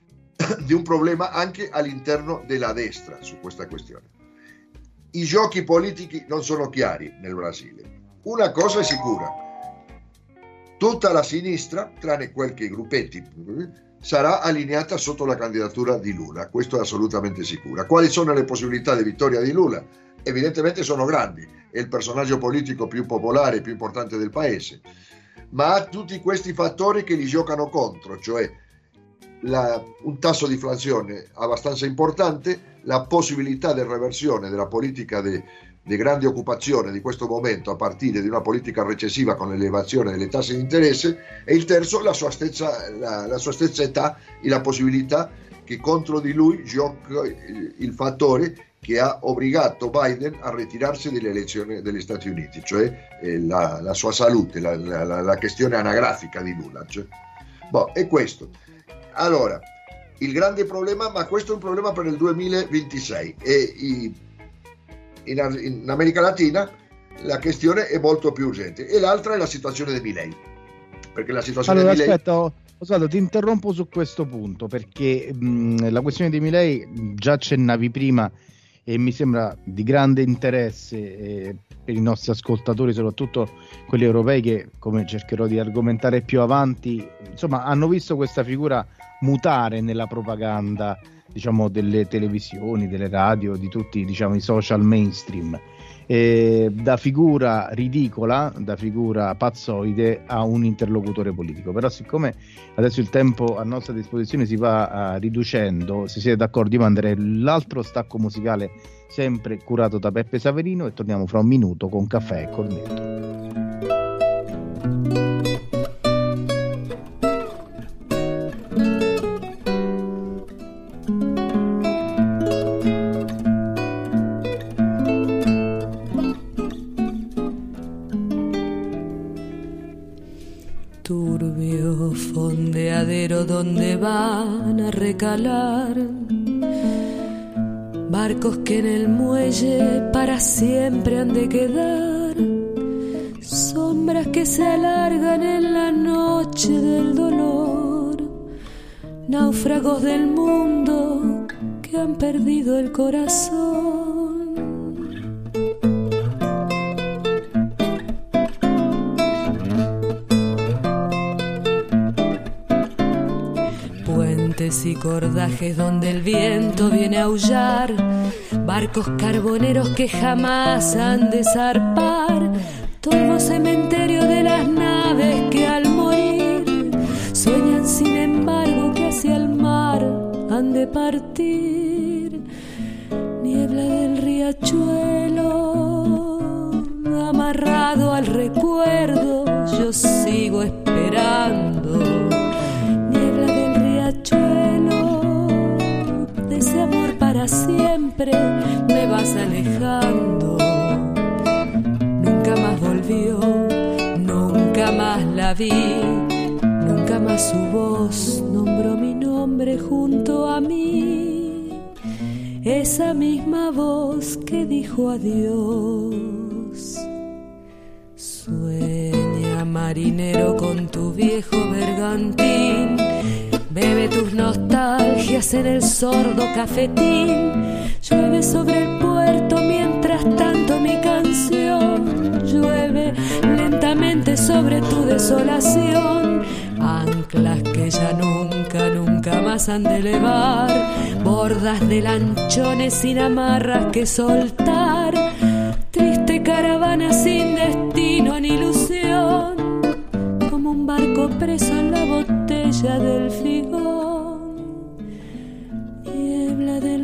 di un problema anche all'interno della destra su questa questione. I giochi politici non sono chiari nel Brasile. Una cosa è sicura: tutta la sinistra, tranne qualche gruppetti, sarà allineata sotto la candidatura di Lula, questo è assolutamente sicuro. Quali sono le possibilità di vittoria di Lula? Evidentemente sono grandi, è il personaggio politico più popolare e più importante del paese, ma ha tutti questi fattori che gli giocano contro, cioè la, un tasso di inflazione abbastanza importante, la possibilità di reversione della politica di di grande occupazione di questo momento a partire di una politica recessiva con l'elevazione delle tasse di interesse, e il terzo la sua stessa, la, la sua stessa età e la possibilità che contro di lui gioca il, il fattore che ha obbligato Biden a ritirarsi dalle elezioni degli Stati Uniti, cioè eh, la, la sua salute, la, la, la questione anagrafica di Lula. Cioè. Boh, è questo. Allora, il grande problema, ma questo è un problema per il duemilaventisei, e i In, in America Latina la questione è molto più urgente, e l'altra è la situazione di Milei, perché la situazione allora, di Milei... aspetta, Osvaldo, ti interrompo su questo punto, perché mh, la questione di Milei già accennavi prima e mi sembra di grande interesse eh, per i nostri ascoltatori, soprattutto quelli europei, che, come cercherò di argomentare più avanti, insomma, hanno visto questa figura mutare nella propaganda, diciamo, delle televisioni, delle radio, di tutti, diciamo, i social mainstream. Eh, da figura ridicola, da figura pazzoide a un interlocutore politico. Però siccome adesso il tempo a nostra disposizione si va uh, riducendo, se siete d'accordo io manderei l'altro stacco musicale sempre curato da Peppe Saverino e torniamo fra un minuto con Caffè e Cornetto. Turbio fondeadero donde van a recalar barcos que en el muelle para siempre han de quedar, sombras que se alargan en la noche del dolor, náufragos del mundo que han perdido el corazón. Y cordajes donde el viento viene a aullar, barcos carboneros que jamás han de zarpar, todo cementerio de las naves que al morir sueñan sin embargo que hacia el mar han de partir. Niebla del riachuelo amarrado al recuerdo, yo sigo esperando. De ese amor para siempre me vas alejando. Nunca más volvió, nunca más la vi, nunca más su voz nombró mi nombre junto a mí. Esa misma voz que dijo adiós. Sueña, marinero, con tu viejo bergantín, bebe tus nostalgias en el sordo cafetín. Llueve sobre el puerto mientras tanto mi canción llueve lentamente sobre tu desolación. Anclas que ya nunca, nunca más han de elevar, bordas de lanchones sin amarras que soltar, triste caravana sin destino ni ilusión, como un barco preso en la botella del figón. Niebla del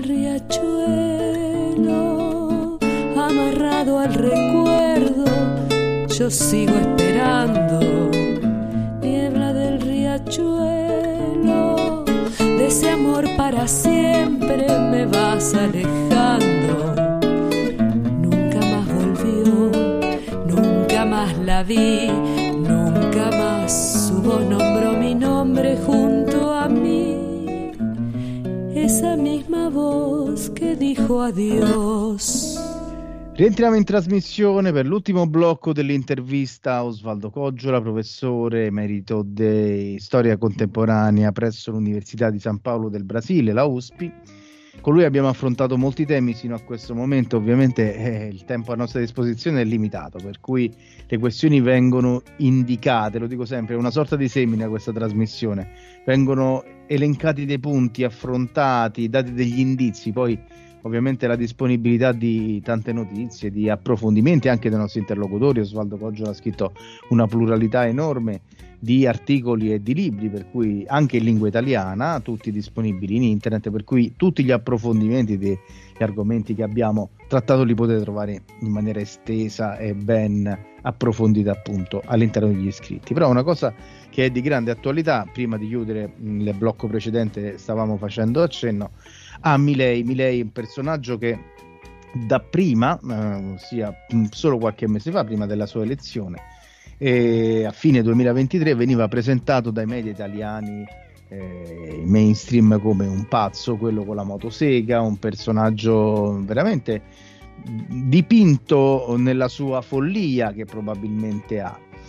riachuelo amarrado al recuerdo, yo sigo esperando. Niebla del riachuelo, de ese amor para siempre me vas alejando. Nunca más volvió, nunca más la vi, nunca más su voz nombró mi nombre junto a mí. Esa misma voz che dijo adiós. Rientriamo in trasmissione per l'ultimo blocco dell'intervista a Osvaldo Coggiola, professore emerito di storia contemporanea presso l'Università di San Paolo del Brasile, la U S P. Con lui abbiamo affrontato molti temi sino a questo momento. Ovviamente eh, il tempo a nostra disposizione è limitato, per cui le questioni vengono indicate, lo dico sempre, è una sorta di semina questa trasmissione, vengono elencati dei punti, affrontati, dati degli indizi, poi ovviamente la disponibilità di tante notizie, di approfondimenti anche dei nostri interlocutori. Osvaldo Coggiola ha scritto una pluralità enorme di articoli e di libri, per cui anche in lingua italiana, tutti disponibili in internet, per cui tutti gli approfondimenti degli argomenti che abbiamo trattato li potete trovare in maniera estesa e ben approfondita appunto all'interno degli iscritti. Però una cosa che è di grande attualità, prima di chiudere il blocco precedente stavamo facendo accenno a Milei. Milei è un personaggio che da prima, eh, ossia solo qualche mese fa, prima della sua elezione, e a fine duemilaventitré veniva presentato dai media italiani eh, mainstream come un pazzo, quello con la motosega, un personaggio veramente dipinto nella sua follia che probabilmente ha.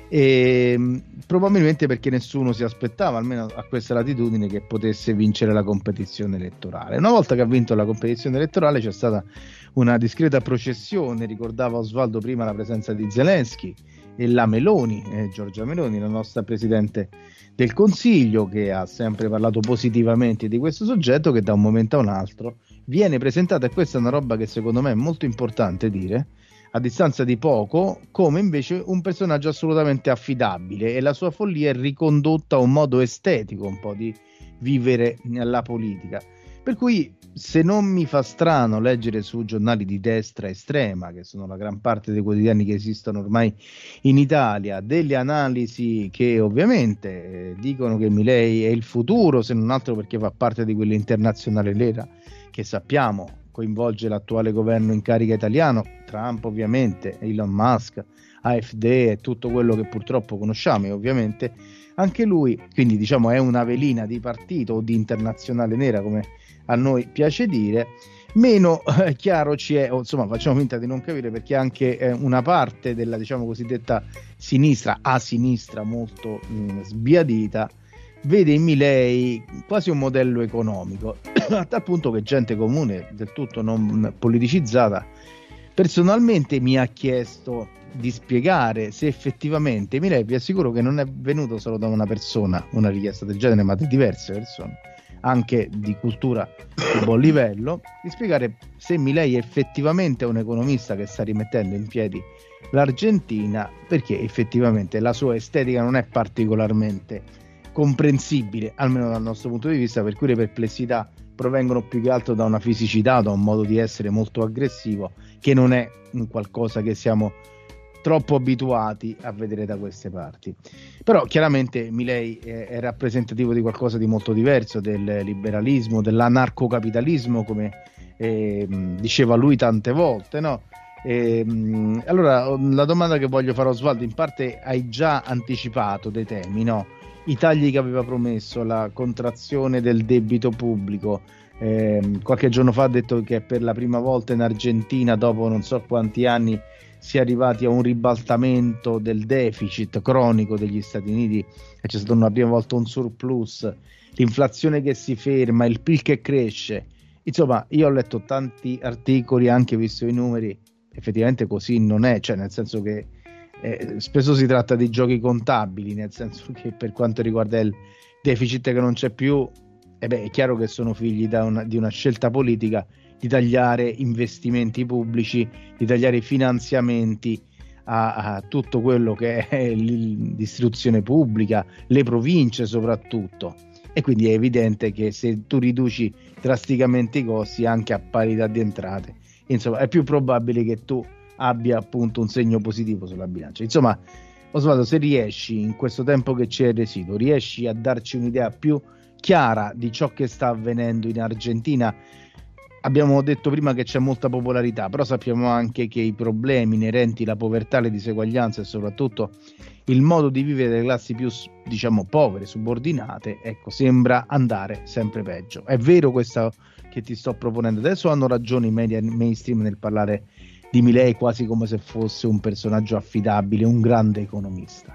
e probabilmente perché nessuno si aspettava, almeno a questa latitudine, che potesse vincere la competizione elettorale. Una volta che ha vinto la competizione elettorale c'è stata una discreta processione, ricordava Osvaldo prima la presenza di Zelensky e la Meloni, eh, Giorgia Meloni, la nostra Presidente del Consiglio, che ha sempre parlato positivamente di questo soggetto, che da un momento a un altro viene presentata, e questa è una roba che secondo me è molto importante dire, a distanza di poco, come invece un personaggio assolutamente affidabile, e la sua follia è ricondotta a un modo estetico un po' di vivere la politica. Per cui, se non mi fa strano leggere su giornali di destra estrema, che sono la gran parte dei quotidiani che esistono ormai in Italia, delle analisi che ovviamente eh, dicono che Milei è il futuro, se non altro perché fa parte di quell'internazionale nera che sappiamo coinvolge l'attuale governo in carica italiano, Trump ovviamente, Elon Musk, A F D e tutto quello che purtroppo conosciamo, e ovviamente anche lui, quindi diciamo è una velina di partito o di internazionale nera, come a noi piace dire. Meno eh, chiaro ci è, o insomma facciamo finta di non capire, perché anche eh, una parte della, diciamo, cosiddetta sinistra, a sinistra molto mh, sbiadita, vede in Milei quasi un modello economico, a tal punto che gente comune, del tutto non politicizzata, personalmente mi ha chiesto di spiegare se effettivamente Milei, vi assicuro che non è venuto solo da una persona una richiesta del genere, ma da diverse persone, anche di cultura di buon livello, di spiegare se Milei effettivamente è un economista che sta rimettendo in piedi l'Argentina, perché effettivamente la sua estetica non è particolarmente comprensibile, almeno dal nostro punto di vista, per cui le perplessità provengono più che altro da una fisicità, da un modo di essere molto aggressivo, che non è un qualcosa che siamo troppo abituati a vedere da queste parti. Però chiaramente Milei è, è rappresentativo di qualcosa di molto diverso, del liberalismo, dell'anarcocapitalismo, come eh, diceva lui tante volte, no? E, allora la domanda che voglio fare a Osvaldo, in parte hai già anticipato dei temi, no? I tagli che aveva promesso, la contrazione del debito pubblico, eh, qualche giorno fa ha detto che per la prima volta in Argentina dopo non so quanti anni si è arrivati a un ribaltamento del deficit cronico degli Stati Uniti, e c'è stato una prima volta un surplus, l'inflazione che si ferma, il P I L che cresce. Insomma, io ho letto tanti articoli, anche visto i numeri, effettivamente così non è, cioè nel senso che Eh, spesso si tratta di giochi contabili, nel senso che per quanto riguarda il deficit che non c'è più, eh beh, è chiaro che sono figli da una, di una scelta politica di tagliare investimenti pubblici, di tagliare i finanziamenti a, a tutto quello che è l'istruzione pubblica, le province soprattutto, e quindi è evidente che se tu riduci drasticamente i costi anche a parità di entrate, insomma è più probabile che tu abbia appunto un segno positivo sulla bilancia. Insomma, Osvaldo, se riesci in questo tempo che c'è residuo, riesci a darci un'idea più chiara di ciò che sta avvenendo in Argentina. Abbiamo detto prima che c'è molta popolarità, però sappiamo anche che i problemi inerenti alla povertà, le diseguaglianze e soprattutto il modo di vivere delle classi più, diciamo, povere, subordinate, ecco, sembra andare sempre peggio. È vero questo che ti sto proponendo adesso? Hanno ragione i media mainstream nel parlare di Milei quasi come se fosse un personaggio affidabile, un grande economista?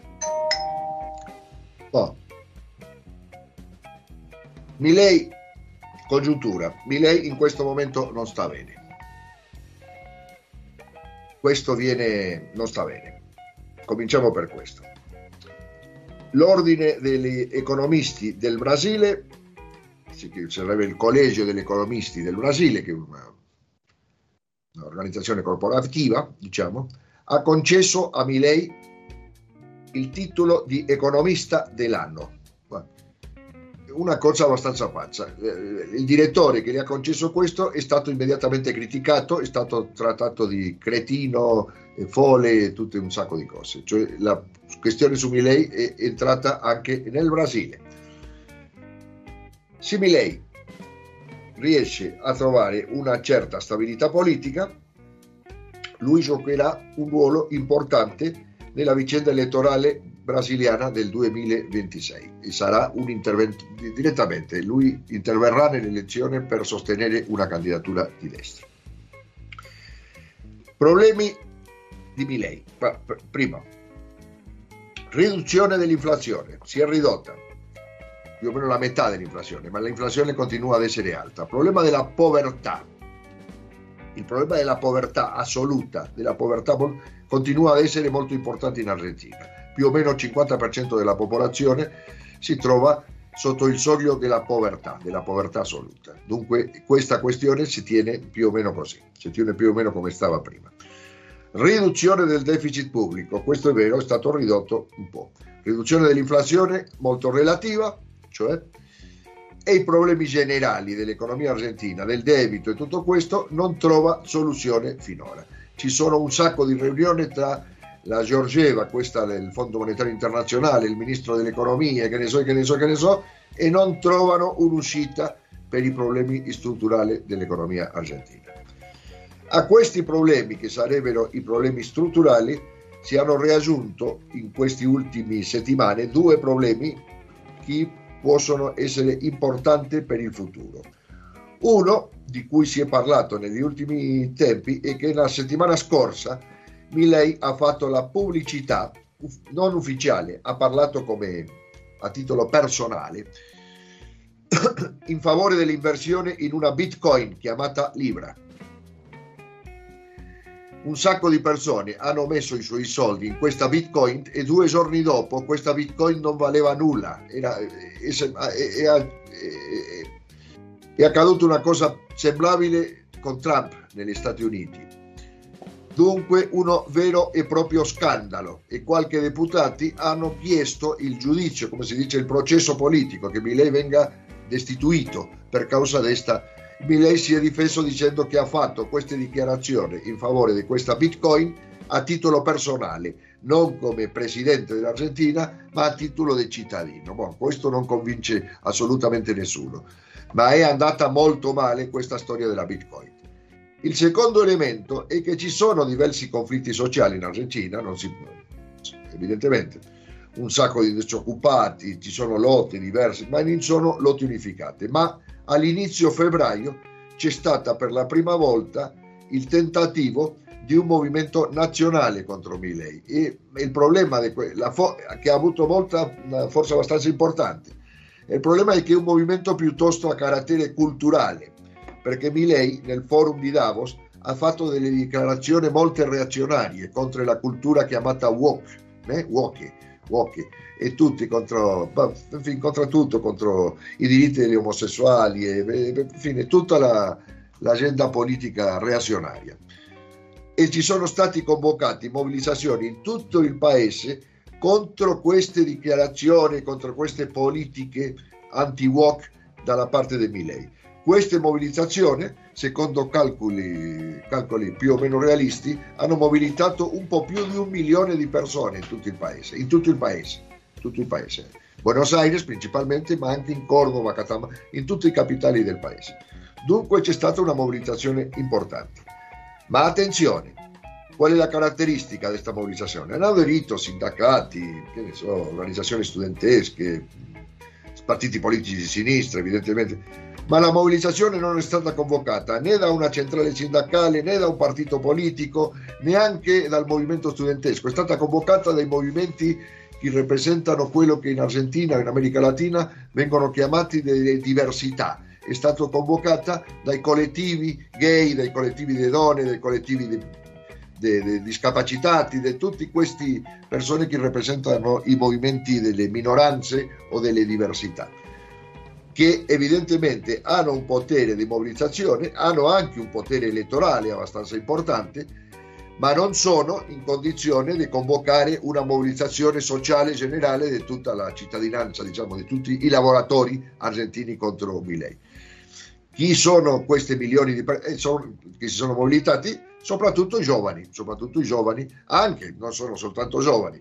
Oh. Milei, congiuntura, Milei in questo momento non sta bene. Questo viene, non sta bene. Cominciamo per questo. L'ordine degli economisti del Brasile, che sarebbe il collegio degli economisti del Brasile, che è una un'organizzazione corporativa, diciamo, ha concesso a Milei il titolo di economista dell'anno. Una cosa abbastanza pazza. Il direttore che gli ha concesso questo è stato immediatamente criticato, è stato trattato di cretino, folle e tutto un sacco di cose. Cioè la questione su Milei è entrata anche nel Brasile. Se Milei riesce a trovare una certa stabilità politica, lui giocherà un ruolo importante nella vicenda elettorale brasiliana del duemilaventisei e sarà un intervento direttamente, lui interverrà nell'elezione per sostenere una candidatura di destra. Problemi di Milei. Prima, Riduzione dell'inflazione, si è ridotta più o meno la metà dell'inflazione, ma l'inflazione continua ad essere alta. Problema della povertà, il problema della povertà assoluta, della povertà continua ad essere molto importante in Argentina. Più o meno il cinquanta per cento della popolazione si trova sotto il soglio della povertà, della povertà assoluta. Dunque questa questione si tiene più o meno così, si tiene più o meno come stava prima. Riduzione del deficit pubblico, questo è vero, è stato ridotto un po'. Riduzione dell'inflazione molto relativa, cioè, e i problemi generali dell'economia argentina, del debito e tutto questo non trova soluzione finora. Ci sono un sacco di riunioni tra la Georgieva, questa del Fondo Monetario Internazionale, il ministro dell'economia, che ne so, che ne so, che ne so, e non trovano un'uscita per i problemi strutturali dell'economia argentina. A questi problemi, che sarebbero i problemi strutturali, si hanno riaggiunto in queste ultime settimane due problemi che possono essere importanti per il futuro. Uno, di cui si è parlato negli ultimi tempi, è che la settimana scorsa Milei ha fatto la pubblicità non ufficiale, ha parlato come a titolo personale in favore dell'inversione in una Bitcoin chiamata Libra. Un sacco di persone hanno messo i suoi soldi in questa Bitcoin e due giorni dopo questa Bitcoin non valeva nulla. Era, è, è, è, è accaduto una cosa sembrabile con Trump negli Stati Uniti. Dunque uno vero e proprio scandalo, e qualche deputati hanno chiesto il giudizio, come si dice il processo politico, che Milei venga destituito per causa di questa. Milei si è difeso dicendo che ha fatto queste dichiarazioni in favore di questa Bitcoin a titolo personale, non come presidente dell'Argentina, ma a titolo di cittadino. Bon, questo non convince assolutamente nessuno, ma è andata molto male questa storia della Bitcoin. Il secondo elemento è che ci sono diversi conflitti sociali in Argentina, non si, evidentemente un sacco di disoccupati, ci sono lotte diverse, ma non sono lotte unificate. Ma all'inizio febbraio c'è stata per la prima volta il tentativo di un movimento nazionale contro Milei, e il problema di que- la fo- che ha avuto molta, una forza abbastanza importante, il problema è che è un movimento piuttosto a carattere culturale, perché Milei nel forum di Davos ha fatto delle dichiarazioni molto reazionarie contro la cultura chiamata woke, eh? woke, woke, e tutti contro, infine, contro tutto, contro i diritti degli omosessuali, e infine tutta la, l'agenda politica reazionaria. E ci sono stati convocati mobilitazioni in tutto il paese contro queste dichiarazioni, contro queste politiche anti-woke dalla parte di Milei. Queste mobilitazioni, secondo calcoli, calcoli più o meno realisti, hanno mobilitato un po' più di un milione di persone in tutto il paese, in tutto il paese, tutto il paese. Buenos Aires principalmente, ma anche in Córdoba, Catamarca, in tutte le capitali del paese. Dunque c'è stata una mobilitazione importante. Ma attenzione, qual è la caratteristica di questa mobilitazione? Hanno aderito sindacati, che ne so, organizzazioni studentesche, partiti politici di sinistra, evidentemente. Ma la mobilitazione non è stata convocata né da una centrale sindacale, né da un partito politico, neanche dal movimento studentesco. È stata convocata dai movimenti che rappresentano quello che in Argentina e in America Latina vengono chiamati delle diversità. È stata convocata dai collettivi gay, dai collettivi di donne, dai collettivi di, di, di discapacitati, di tutte queste persone che rappresentano i movimenti delle minoranze o delle diversità, che evidentemente hanno un potere di mobilitazione, hanno anche un potere elettorale abbastanza importante, ma non sono in condizione di convocare una mobilitazione sociale generale di tutta la cittadinanza, diciamo, di tutti i lavoratori argentini contro Milei. Chi sono questi milioni di persone che si sono mobilitati? Soprattutto i giovani, soprattutto i giovani, anche, non sono soltanto giovani,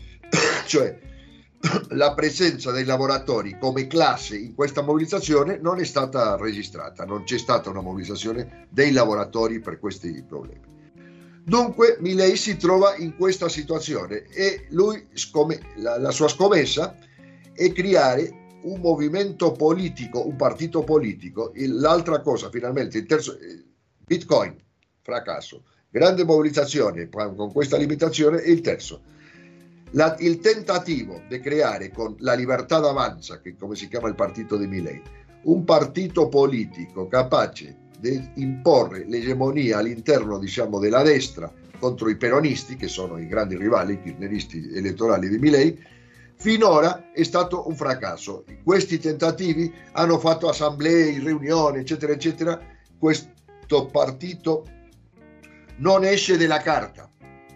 cioè la presenza dei lavoratori come classe in questa mobilitazione non è stata registrata, non c'è stata una mobilitazione dei lavoratori per questi problemi. Dunque Milei si trova in questa situazione e lui, la, la sua scommessa è creare un movimento politico, un partito politico. L'altra cosa, finalmente, il terzo, Bitcoin, fracasso, grande mobilitazione con questa limitazione, e il terzo. La, il tentativo di creare con la Libertà d'Avanza, che come si chiama il partito di Milei, un partito politico capace di imporre l'egemonia all'interno, diciamo, della destra contro i peronisti, che sono i grandi rivali, i kirchneristi elettorali di Milei, finora è stato un fracasso. Questi tentativi hanno fatto assemblee, riunioni, eccetera, eccetera. Questo partito non esce dalla carta.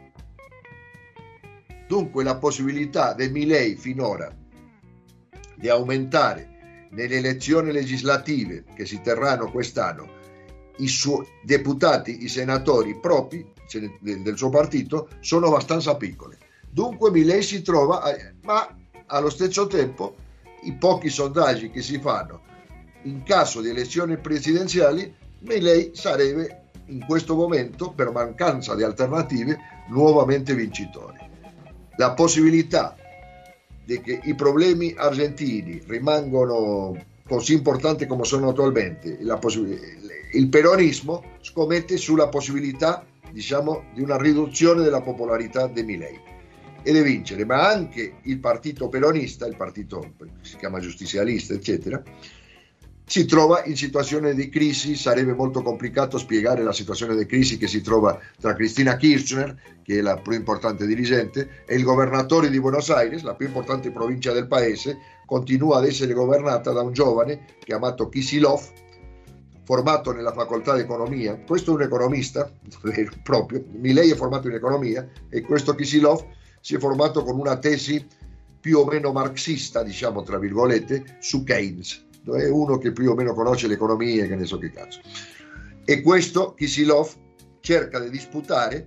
Dunque la possibilità di Milei finora di aumentare nelle elezioni legislative che si terranno quest'anno i suoi deputati, i senatori propri del suo partito sono abbastanza piccole. Dunque Milei si trova, a, ma allo stesso tempo i pochi sondaggi che si fanno in caso di elezioni presidenziali, Milei sarebbe in questo momento, per mancanza di alternative, nuovamente vincitore. La possibilità di che i problemi argentini rimangono così importanti come sono attualmente, la possib- il peronismo scommette sulla possibilità, diciamo, di una riduzione della popolarità di Milei e di vincere, ma anche il partito peronista, il partito che si chiama giustizialista, eccetera, si trova in situazione di crisi. Sarebbe molto complicato spiegare la situazione di crisi che si trova tra Cristina Kirchner, che è la più importante dirigente, e il governatore di Buenos Aires, la più importante provincia del paese, continua ad essere governata da un giovane chiamato Kicillof, formato nella facoltà di economia. Questo è un economista proprio, Milei è formato in economia, e questo Kicillof si è formato con una tesi più o meno marxista, diciamo tra virgolette, su Keynes. È uno che più o meno conosce l'economia, che ne so che cazzo. E questo Kicillof cerca di disputare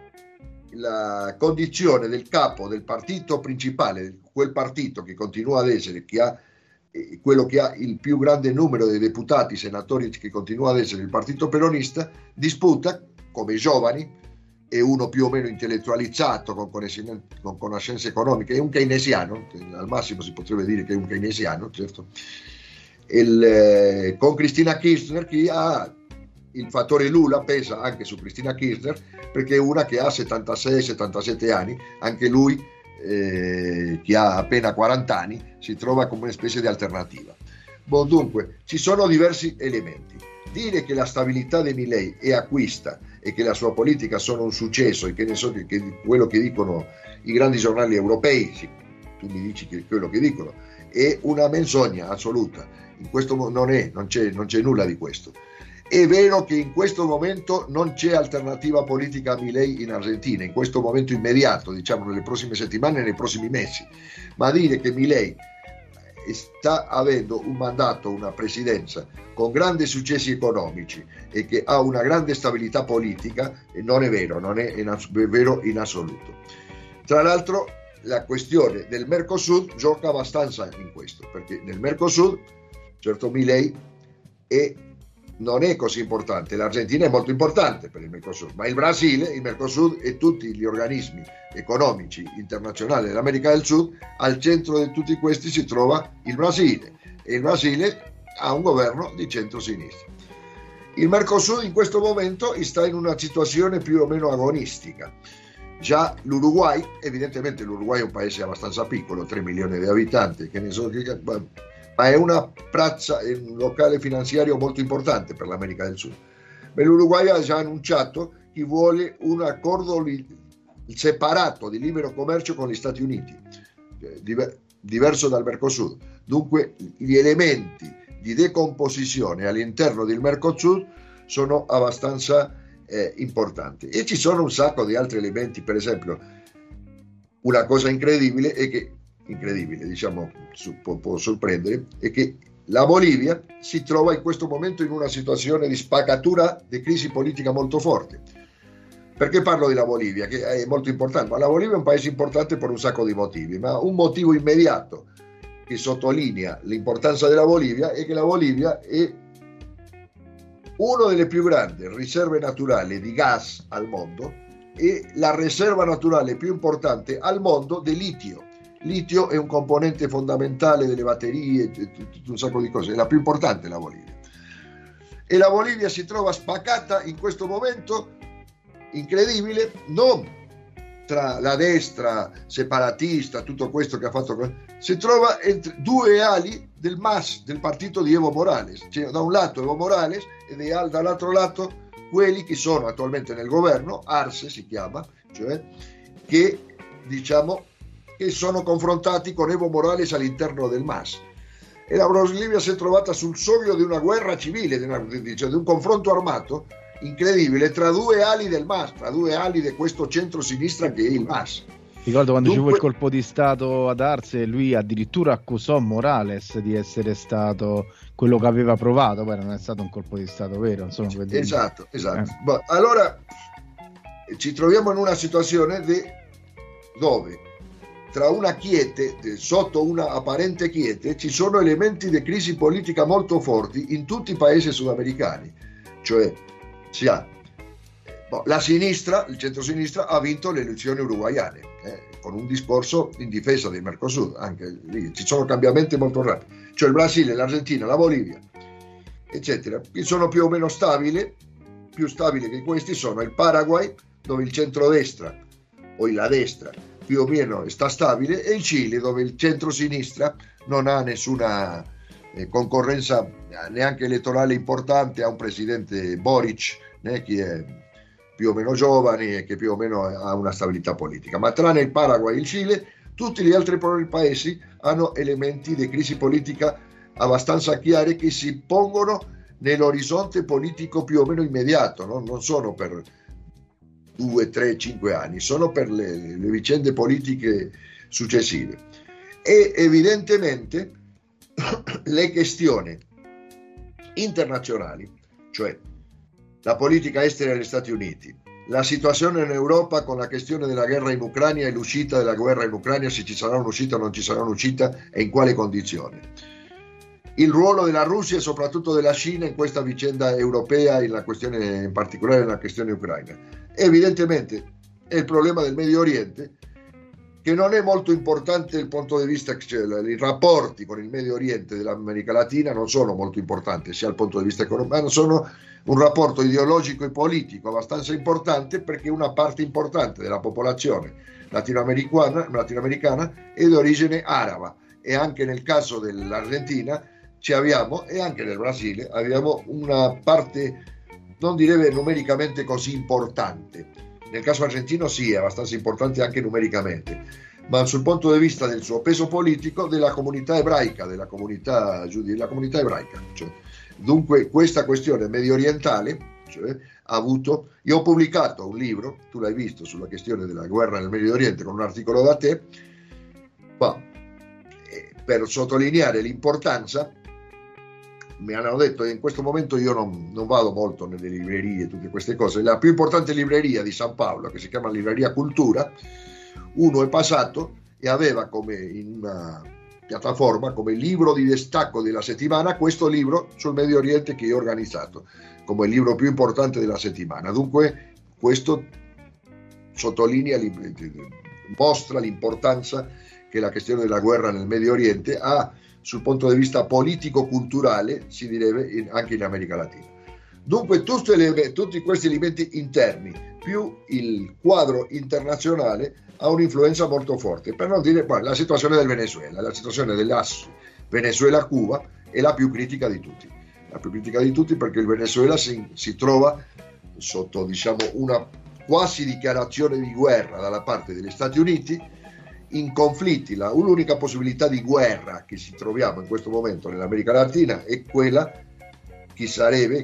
la condizione del capo del partito principale, quel partito che continua ad essere, che ha eh, quello che ha il più grande numero di deputati, senatori, che continua ad essere il partito peronista, disputa come giovani e uno più o meno intellettualizzato con conoscenze, con conoscenze economiche, è un keynesiano, al massimo si potrebbe dire che è un keynesiano, certo. Il, eh, con Cristina Kirchner, che ha il fattore Lula, pesa anche su Cristina Kirchner, perché è una che ha settantasei settantasette anni, anche lui eh, che ha appena quaranta anni si trova come una specie di alternativa. Bon, dunque ci sono diversi elementi. Dire che la stabilità di Milei è acquista e che la sua politica sono un successo, e che ne so che, che quello che dicono i grandi giornali europei, sì, tu mi dici che quello che dicono è una menzogna assoluta. In questo non è, non c'è, non c'è nulla di questo. È vero che in questo momento non c'è alternativa politica a Milei in Argentina, in questo momento immediato, diciamo nelle prossime settimane e nei prossimi mesi, ma dire che Milei sta avendo un mandato, una presidenza con grandi successi economici e che ha una grande stabilità politica non è vero, non è, in, è vero in assoluto. Tra l'altro la questione del Mercosur gioca abbastanza in questo, perché nel Mercosur certo Milei è, non è così importante, l'Argentina è molto importante per il Mercosur, ma il Brasile, il Mercosur e tutti gli organismi economici internazionali dell'America del Sud, al centro di tutti questi si trova il Brasile, e il Brasile ha un governo di centro-sinistra. Il Mercosur in questo momento sta in una situazione più o meno agonistica. Già l'Uruguay, evidentemente l'Uruguay è un paese abbastanza piccolo, tre milioni di abitanti, che ne so che, ma è una piazza, è un locale finanziario molto importante per l'America del Sud. Ma l'Uruguay ha già annunciato che vuole un accordo li, separato di libero commercio con gli Stati Uniti, diver, diverso dal Mercosur. Dunque gli elementi di decomposizione all'interno del Mercosur sono abbastanza eh, importanti, e ci sono un sacco di altri elementi. Per esempio, una cosa incredibile è che incredibile, diciamo, può, può sorprendere, è che la Bolivia si trova in questo momento in una situazione di spaccatura di crisi politica molto forte. Perché parlo della Bolivia, che è molto importante? Ma la Bolivia è un paese importante per un sacco di motivi, ma un motivo immediato che sottolinea l'importanza della Bolivia è che la Bolivia è una delle più grandi riserve naturali di gas al mondo e la riserva naturale più importante al mondo di litio. Litio è un componente fondamentale delle batterie, tutto un sacco di cose, è la più importante la Bolivia. E la Bolivia si trova spaccata in questo momento incredibile, non tra la destra separatista, tutto questo che ha fatto, si trova entre due ali del M A S, del partito di Evo Morales. Cioè, da un lato Evo Morales e dall'altro lato quelli che sono attualmente nel governo, Arce si chiama, cioè che diciamo che sono confrontati con Evo Morales all'interno del M A S. E la Bolivia si è trovata sul soglio di una guerra civile, di, una, di, cioè, di un confronto armato incredibile tra due ali del M A S, tra due ali di questo centro-sinistra che è il M A S. Ricordo quando Dunque, ci fu il colpo di stato ad Arce, lui addirittura accusò Morales di essere stato quello che aveva provato, poi non è stato un colpo di stato vero, insomma. Esatto, esatto. Eh. Boh, allora ci troviamo in una situazione de, dove tra una quiete, sotto una apparente quiete, ci sono elementi di crisi politica molto forti in tutti i paesi sudamericani, cioè si ha boh, la sinistra, il centro-sinistra ha vinto le elezioni uruguaiane eh, con un discorso in difesa del Mercosur, anche lì ci sono cambiamenti molto rapidi, cioè il Brasile, l'Argentina, la Bolivia, eccetera, che sono più o meno stabili, più stabili che questi sono il Paraguay, dove il centrodestra o la destra più o meno sta stabile, e il Cile, dove il centro-sinistra non ha nessuna eh, concorrenza neanche elettorale importante, ha un presidente Boric eh, che è più o meno giovane e che più o meno ha una stabilità politica, ma tranne il Paraguay e il Cile tutti gli altri paesi hanno elementi di crisi politica abbastanza chiari che si pongono nell'orizzonte politico più o meno immediato, no? Non sono per due, tre, cinque anni, sono per le, le vicende politiche successive. E evidentemente le questioni internazionali, cioè la politica estera degli Stati Uniti, la situazione in Europa con la questione della guerra in Ucraina e l'uscita della guerra in Ucraina, se ci sarà un'uscita o non ci sarà un'uscita e in quale condizioni, il ruolo della Russia e soprattutto della Cina in questa vicenda europea, in, la questione, in particolare nella questione ucraina. Evidentemente è il problema del Medio Oriente, che non è molto importante dal punto di vista, cioè, i rapporti con il Medio Oriente dell'America Latina non sono molto importanti sia dal punto di vista economico, ma sono un rapporto ideologico e politico abbastanza importante, perché una parte importante della popolazione latinoamericana, latinoamericana è di origine araba, e anche nel caso dell'Argentina ci abbiamo, e anche nel Brasile abbiamo una parte, non direi numericamente così importante. Nel caso argentino sì, è abbastanza importante anche numericamente, ma sul punto di vista del suo peso politico, della comunità ebraica, della comunità giudea, della comunità ebraica. Cioè, dunque questa questione medio orientale, cioè, ha avuto, io ho pubblicato un libro, tu l'hai visto, sulla questione della guerra nel Medio Oriente con un articolo da te, ma eh, per sottolineare l'importanza. Mi hanno detto che in questo momento io non, non vado molto nelle librerie, tutte queste cose. La più importante libreria di San Paolo, che si chiama Libreria Cultura, uno è passato e aveva come in una piattaforma, come libro di distacco della settimana, questo libro sul Medio Oriente che io ho organizzato come il libro più importante della settimana. Dunque questo sottolinea, mostra l'importanza che la questione della guerra nel Medio Oriente ha sul punto di vista politico-culturale, si direbbe, anche in America Latina. Dunque tutti, le, tutti questi elementi interni più il quadro internazionale ha un'influenza molto forte, per non dire poi la situazione del Venezuela, la situazione dell'asse Venezuela-Cuba è la più critica di tutti, la più critica di tutti perché il Venezuela si, si trova sotto, diciamo, una quasi dichiarazione di guerra dalla parte degli Stati Uniti, in conflitti. La, l'unica possibilità di guerra che ci troviamo in questo momento nell'America Latina è quella che sarebbe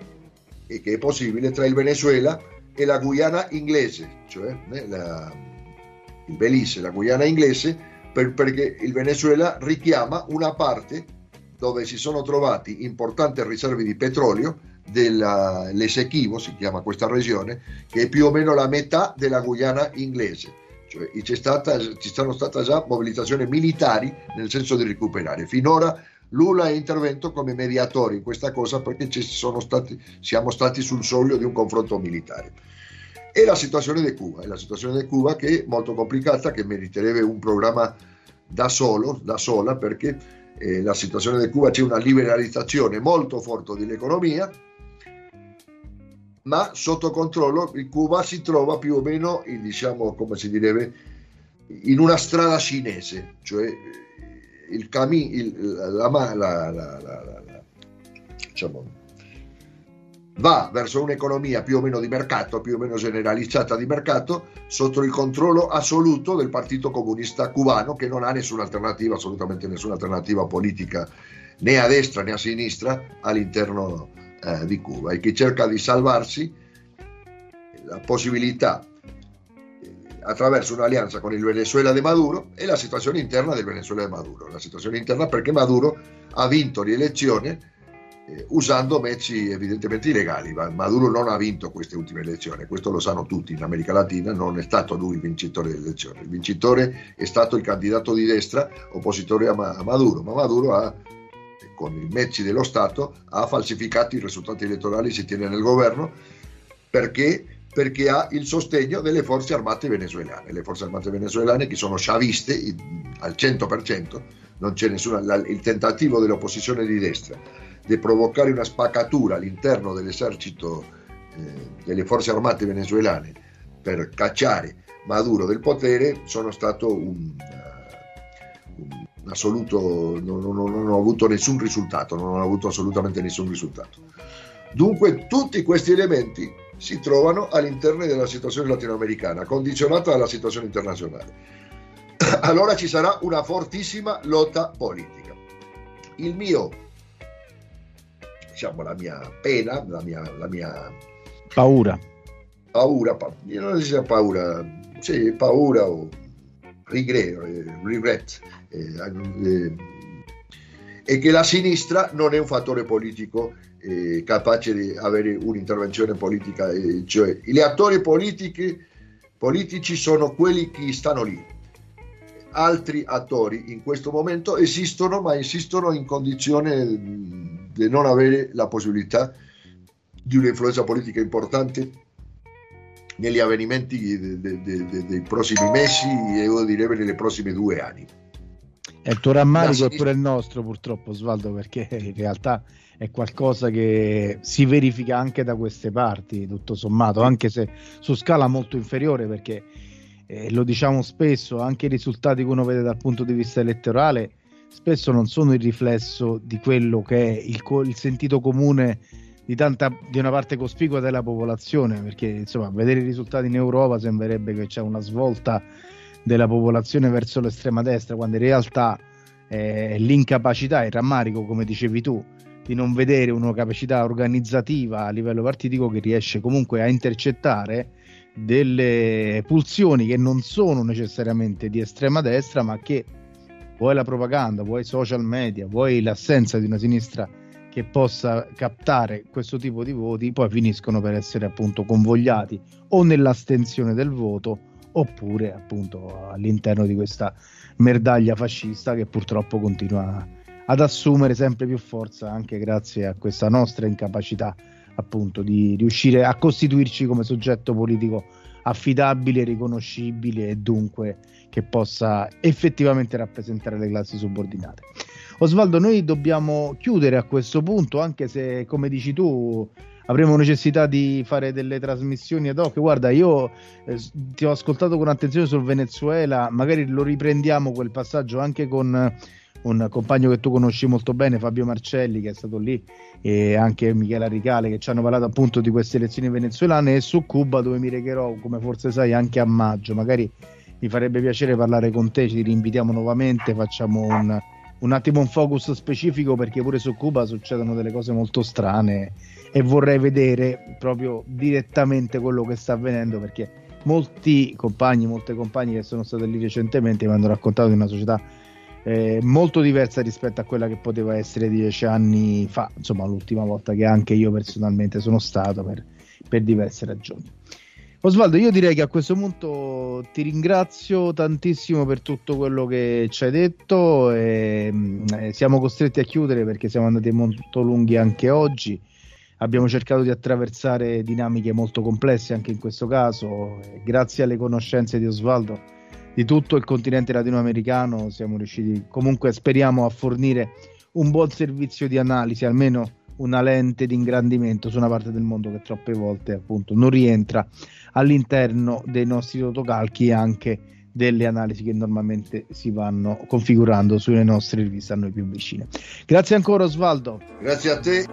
e che è possibile tra il Venezuela e la Guyana inglese, cioè la, il Belize, la Guyana inglese, per, perché il Venezuela richiama una parte dove si sono trovati importanti riserve di petrolio dell'Esequibo, si chiama questa regione, che è più o meno la metà della Guyana inglese. Cioè, c'è stata, ci sono state già mobilitazioni militari nel senso di recuperare. Finora Lula è intervenuto come mediatore in questa cosa perché ci sono stati, siamo stati sul soglio di un confronto militare. E la situazione di Cuba, è la situazione di Cuba che è molto complicata, che meriterebbe un programma da solo, da sola, perché eh, la situazione di Cuba c'è una liberalizzazione molto forte dell'economia, ma sotto controllo. Il Cuba si trova più o meno, in, diciamo, come si direbbe, in una strada cinese, cioè il cami, il, la, la, la, la, la, la, diciamo, va verso un'economia più o meno di mercato, più o meno generalizzata di mercato, sotto il controllo assoluto del Partito Comunista Cubano, che non ha nessuna alternativa, assolutamente nessuna alternativa politica, né a destra né a sinistra, all'interno eh, di Cuba, e che cerca di salvarsi la possibilità attraverso un'alleanza con il Venezuela di Maduro e la situazione interna del Venezuela di Maduro. La situazione interna perché Maduro ha vinto l'elezione eh, usando mezzi evidentemente illegali. Maduro non ha vinto queste ultime elezioni, questo lo sanno tutti in America Latina, non è stato lui il vincitore delle elezioni. Il vincitore è stato il candidato di destra, oppositore a, Ma- a Maduro, ma Maduro ha, con i mezzi dello Stato, ha falsificato i risultati elettorali, si tiene nel governo, perché perché ha il sostegno delle forze armate venezuelane. Le forze armate venezuelane, che sono chaviste al cento per cento, non c'è nessuna, la, il tentativo dell'opposizione di destra di provocare una spaccatura all'interno dell'esercito eh, delle forze armate venezuelane per cacciare Maduro del potere sono stato un, uh, un assoluto, non, non, non ho avuto nessun risultato, non ho avuto assolutamente nessun risultato. Dunque tutti questi elementi si trovano all'interno della situazione latinoamericana, condizionata dalla situazione internazionale. Allora ci sarà una fortissima lotta politica. Il mio, diciamo, la mia pena, la mia, la mia paura, paura, io non so se sia paura, sì, paura o regret, regret eh, eh, è che la sinistra non è un fattore politico Eh, capace di avere un'intervenzione politica, eh, cioè gli attori politici, politici sono quelli che stanno lì. Altri attori in questo momento esistono, ma esistono in condizione di non avere la possibilità di un'influenza politica importante negli avvenimenti de, de, de, de, dei prossimi mesi e io direi nei prossimi due anni. È il tuo rammarico è pure il nostro, purtroppo, Osvaldo, perché in realtà è qualcosa che si verifica anche da queste parti, tutto sommato, anche se su scala molto inferiore, perché eh, lo diciamo spesso, anche i risultati che uno vede dal punto di vista elettorale spesso non sono il riflesso di quello che è il, il sentito comune di tanta di una parte cospicua della popolazione, perché insomma vedere i risultati in Europa sembrerebbe che c'è una svolta della popolazione verso l'estrema destra, quando in realtà eh, l'incapacità, il rammarico, come dicevi tu, di non vedere una capacità organizzativa a livello partitico che riesce comunque a intercettare delle pulsioni che non sono necessariamente di estrema destra, ma che vuoi la propaganda, vuoi i social media, vuoi l'assenza di una sinistra che possa captare questo tipo di voti, poi finiscono per essere appunto convogliati o nell'astensione del voto oppure appunto all'interno di questa merdaglia fascista che purtroppo continua ad assumere sempre più forza anche grazie a questa nostra incapacità appunto di riuscire a costituirci come soggetto politico affidabile, riconoscibile e dunque che possa effettivamente rappresentare le classi subordinate. Osvaldo, noi dobbiamo chiudere a questo punto, anche se come dici tu avremo necessità di fare delle trasmissioni ad hoc. Guarda, io eh, ti ho ascoltato con attenzione sul Venezuela, magari lo riprendiamo quel passaggio anche con un compagno che tu conosci molto bene, Fabio Marcelli, che è stato lì, e anche Michela Ricale, che ci hanno parlato appunto di queste elezioni venezuelane, e su Cuba, dove mi recherò, come forse sai, anche a maggio. Magari mi farebbe piacere parlare con te, ci rinvitiamo nuovamente, facciamo un, un attimo un focus specifico, perché pure su Cuba succedono delle cose molto strane e vorrei vedere proprio direttamente quello che sta avvenendo, perché molti compagni, molte compagne che sono state lì recentemente mi hanno raccontato di una società eh, molto diversa rispetto a quella che poteva essere dieci anni fa, insomma l'ultima volta che anche io personalmente sono stato per, per diverse ragioni. Osvaldo, io direi che a questo punto ti ringrazio tantissimo per tutto quello che ci hai detto e, e siamo costretti a chiudere perché siamo andati molto lunghi anche oggi. Abbiamo cercato di attraversare dinamiche molto complesse anche in questo caso. Grazie alle conoscenze di Osvaldo di tutto il continente latinoamericano siamo riusciti comunque, speriamo, a fornire un buon servizio di analisi, almeno una lente di ingrandimento su una parte del mondo che troppe volte appunto non rientra all'interno dei nostri rotocalchi e anche delle analisi che normalmente si vanno configurando sulle nostre riviste a noi più vicine. Grazie ancora Osvaldo. Grazie a te.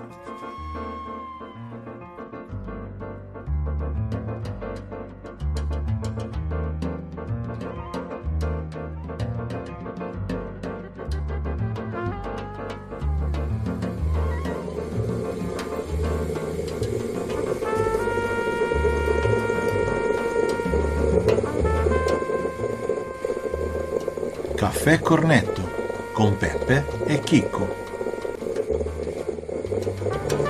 Caffè Cornetto con Peppe e Chicco.